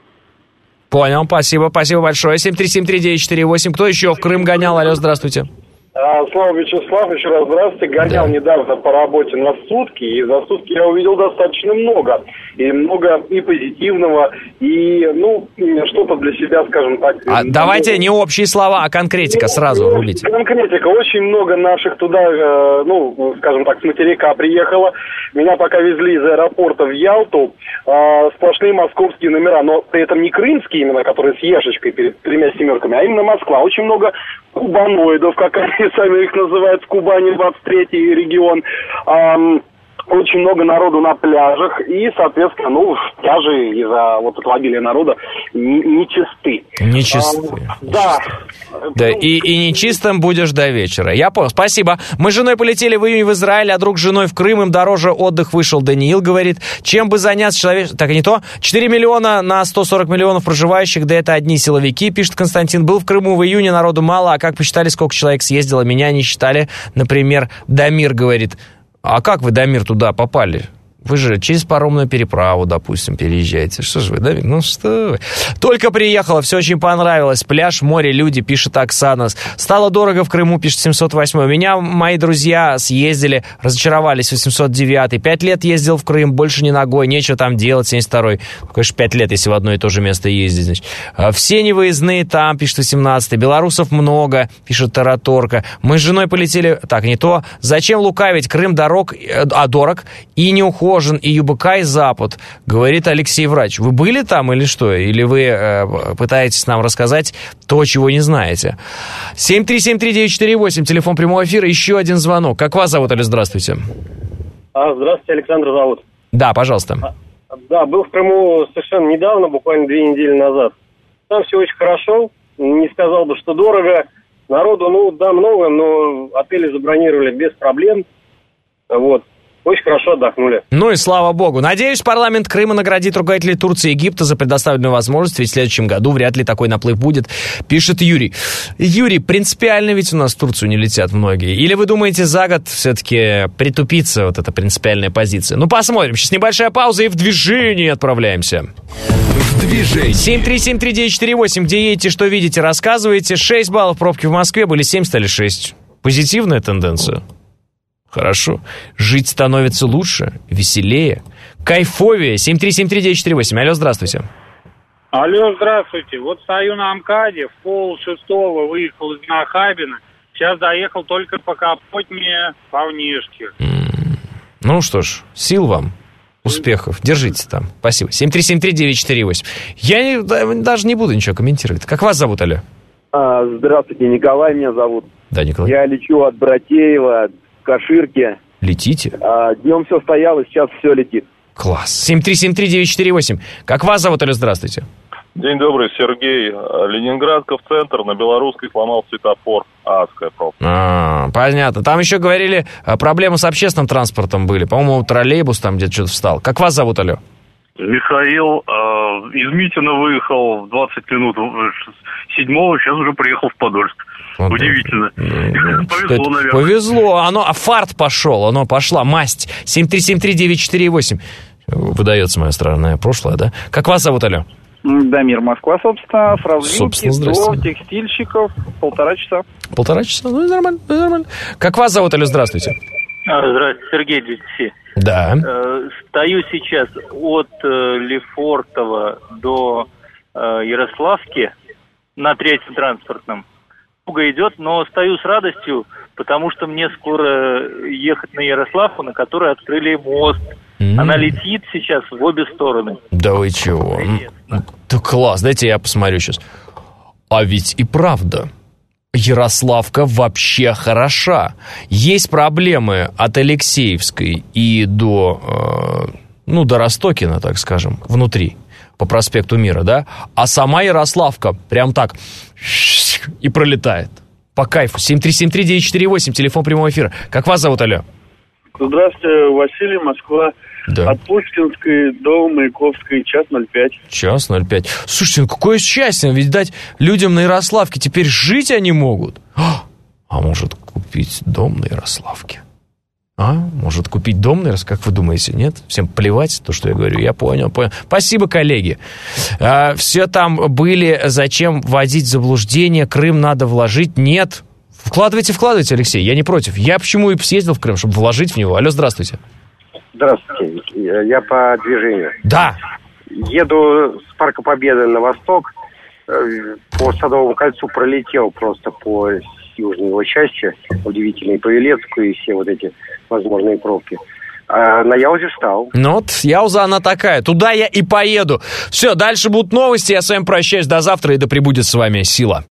Понял, спасибо, спасибо большое. семь три семь три девять четыре восемь. Кто еще в Крым гонял? Алло, здравствуйте. Слава Вячеслав, еще раз здравствуйте. Гонял да. недавно по работе на сутки, и за сутки я увидел достаточно много. И много и позитивного, и, ну, что-то для себя, скажем так. А давайте не общие слова, а конкретика ну, сразу ну, рулите. Конкретика. Очень много наших туда, ну, скажем так, с материка приехало. Меня пока везли из аэропорта в Ялту, сплошные московские номера, но при этом не крымские именно, которые с ешечкой перед тремя семерками, а именно Москва. Очень много кубаноидов, как они сами их называют, в Кубани, двадцать третий регион. очень много народу на пляжах, и, соответственно, ну, пляжи из-за вот этого обилия народа нечисты. Нечисты. А, да. Да, и, и нечистым будешь до вечера. Я понял, спасибо. Мы с женой полетели в июне в Израиль, а друг с женой в Крым. Им дороже отдых вышел. Даниил говорит, чем бы заняться человек... Так, и не то. четыре миллиона на сто сорок миллионов проживающих, да это одни силовики, пишет Константин. Был в Крыму в июне, народу мало, а как посчитали, сколько человек съездило? Меня не считали. Например, Дамир говорит... А как вы, Дамир, туда попали? Вы же через паромную переправу, допустим, переезжаете. Что же вы, Дамир? Ну что вы? Только приехала, все очень понравилось. Пляж, море, люди, пишет Оксана. Стало дорого в Крыму, пишет семьсот восьмой. У меня мои друзья съездили, разочаровались, восемьсот девятый. Пять лет ездил в Крым, больше ни ногой, нечего там делать, семьдесят второй. Конечно, пять лет, если в одно и то же место ездить. Значит. Все невыездные там, пишет восемнадцатый. Белорусов много, пишет Тараторка. Мы с женой полетели... Так, не то. Зачем лукавить? Крым дорог, а дорог и не уходит. И ЮБК, и Запад, говорит Алексей Врач. Вы были там или что? Или вы э, пытаетесь нам рассказать то, чего не знаете? семь три семь три девять четыре восемь, телефон прямого эфира, еще один звонок. Как вас зовут, Али? Здравствуйте. А, здравствуйте, Александр зовут. Да, пожалуйста. А, да, был в Крыму совершенно недавно, буквально две недели назад. Там все очень хорошо, не сказал бы, что дорого. Народу, ну, да, много, но отели забронировали без проблем. Вот. Очень хорошо отдохнули. Ну и слава богу. Надеюсь, парламент Крыма наградит руководителей Турции и Египта за предоставленную возможность, ведь в следующем году вряд ли такой наплыв будет, пишет Юрий. Юрий, принципиально ведь у нас в Турцию не летят многие. Или вы думаете, за год все-таки притупится вот эта принципиальная позиция? Ну, посмотрим. Сейчас небольшая пауза и в движение отправляемся. В движении. семь три семь три девять четыре восемь. Где едете, что видите, рассказывайте. шесть баллов пробки в Москве, были семь, стали шесть. Позитивная тенденция. Хорошо. Жить становится лучше, веселее, кайфовее. семь три семь три девять четыре восемь. Алло, здравствуйте. Алло, здравствуйте. Вот стою на МКАДе, в пол шестого выехал из Нахабина. Сейчас доехал только по Капотне, по внешке. Mm. Ну что ж, сил вам, успехов. Держите там. Спасибо. семь три семь три девять четыре восемь. Я не, даже не буду ничего комментировать. Как вас зовут, Алло? А, здравствуйте, Николай меня зовут. Да, Николай. Я лечу от Братеева, Каширки. Летите? А, днем все стояло, сейчас все летит. Класс. семь три семь три девять четыре восемь. Как вас зовут, Алло, здравствуйте? День добрый, Сергей. Ленинградка в центр, на Белорусской сломал светофор. Адская пробка. А, понятно. Там еще говорили, проблемы с общественным транспортом были. По-моему, троллейбус там где-то что-то встал. Как вас зовут, Алло? Михаил, э, из Митина выехал в двадцать минут седьмого, сейчас уже приехал в Подольск. Вот. Удивительно. Повезло, наверное. Повезло. Оно, а фарт пошел, оно пошла, масть. семь три семь три девять четыре восемь. Выдается мое странное прошлое, да? Как вас зовут, Алло? Дамир, Москва, собственно, с разлинки собственно, до текстильщиков полтора часа. Полтора часа? Ну, нормально, нормально. Как вас зовут, Алло, здравствуйте? Здравствуйте, Сергей Дюси. Да. Э, стою сейчас от э, Лефортово до э, Ярославки на третьем транспортном. Много идет, но стою с радостью, потому что мне скоро ехать на Ярославку, на которой открыли мост. Mm-hmm. Она летит сейчас в обе стороны. Да вы чего? Да класс, дайте я посмотрю сейчас. А ведь и правда, Ярославка вообще хороша. Есть проблемы от Алексеевской и до, э, ну, до Ростокина, так скажем, внутри, по проспекту Мира, да? А сама Ярославка прям так и пролетает. По кайфу. семь три семь три девять четыре восемь, телефон прямого эфира. Как вас зовут, Алло? Здравствуйте, Василий, Москва. Да. От Пушкинской до Маяковской, час ноль пять. Час ноль пять. Слушайте, ну какое счастье, ведь дать людям на Ярославке теперь жить они могут. А может купить дом на Ярославке? А? Может купить дом на Ярославке? Как вы думаете, нет? Всем плевать то, что я говорю. Я понял, понял. Спасибо, коллеги. А, все там были, зачем вводить в заблуждение, Крым надо вложить. Нет. Вкладывайте, вкладывайте, Алексей, я не против. Я почему и съездил в Крым, чтобы вложить в него. Алло, здравствуйте. Здравствуйте, я по движению. Да. Еду с Парка Победы на восток, по Садовому кольцу пролетел просто по южной его части, удивительный Павелецкую и все вот эти возможные пробки. А на Яузе встал. Ну вот, Яуза она такая, туда я и поеду. Все, дальше будут новости, я с вами прощаюсь до завтра, и да пребудет с вами сила.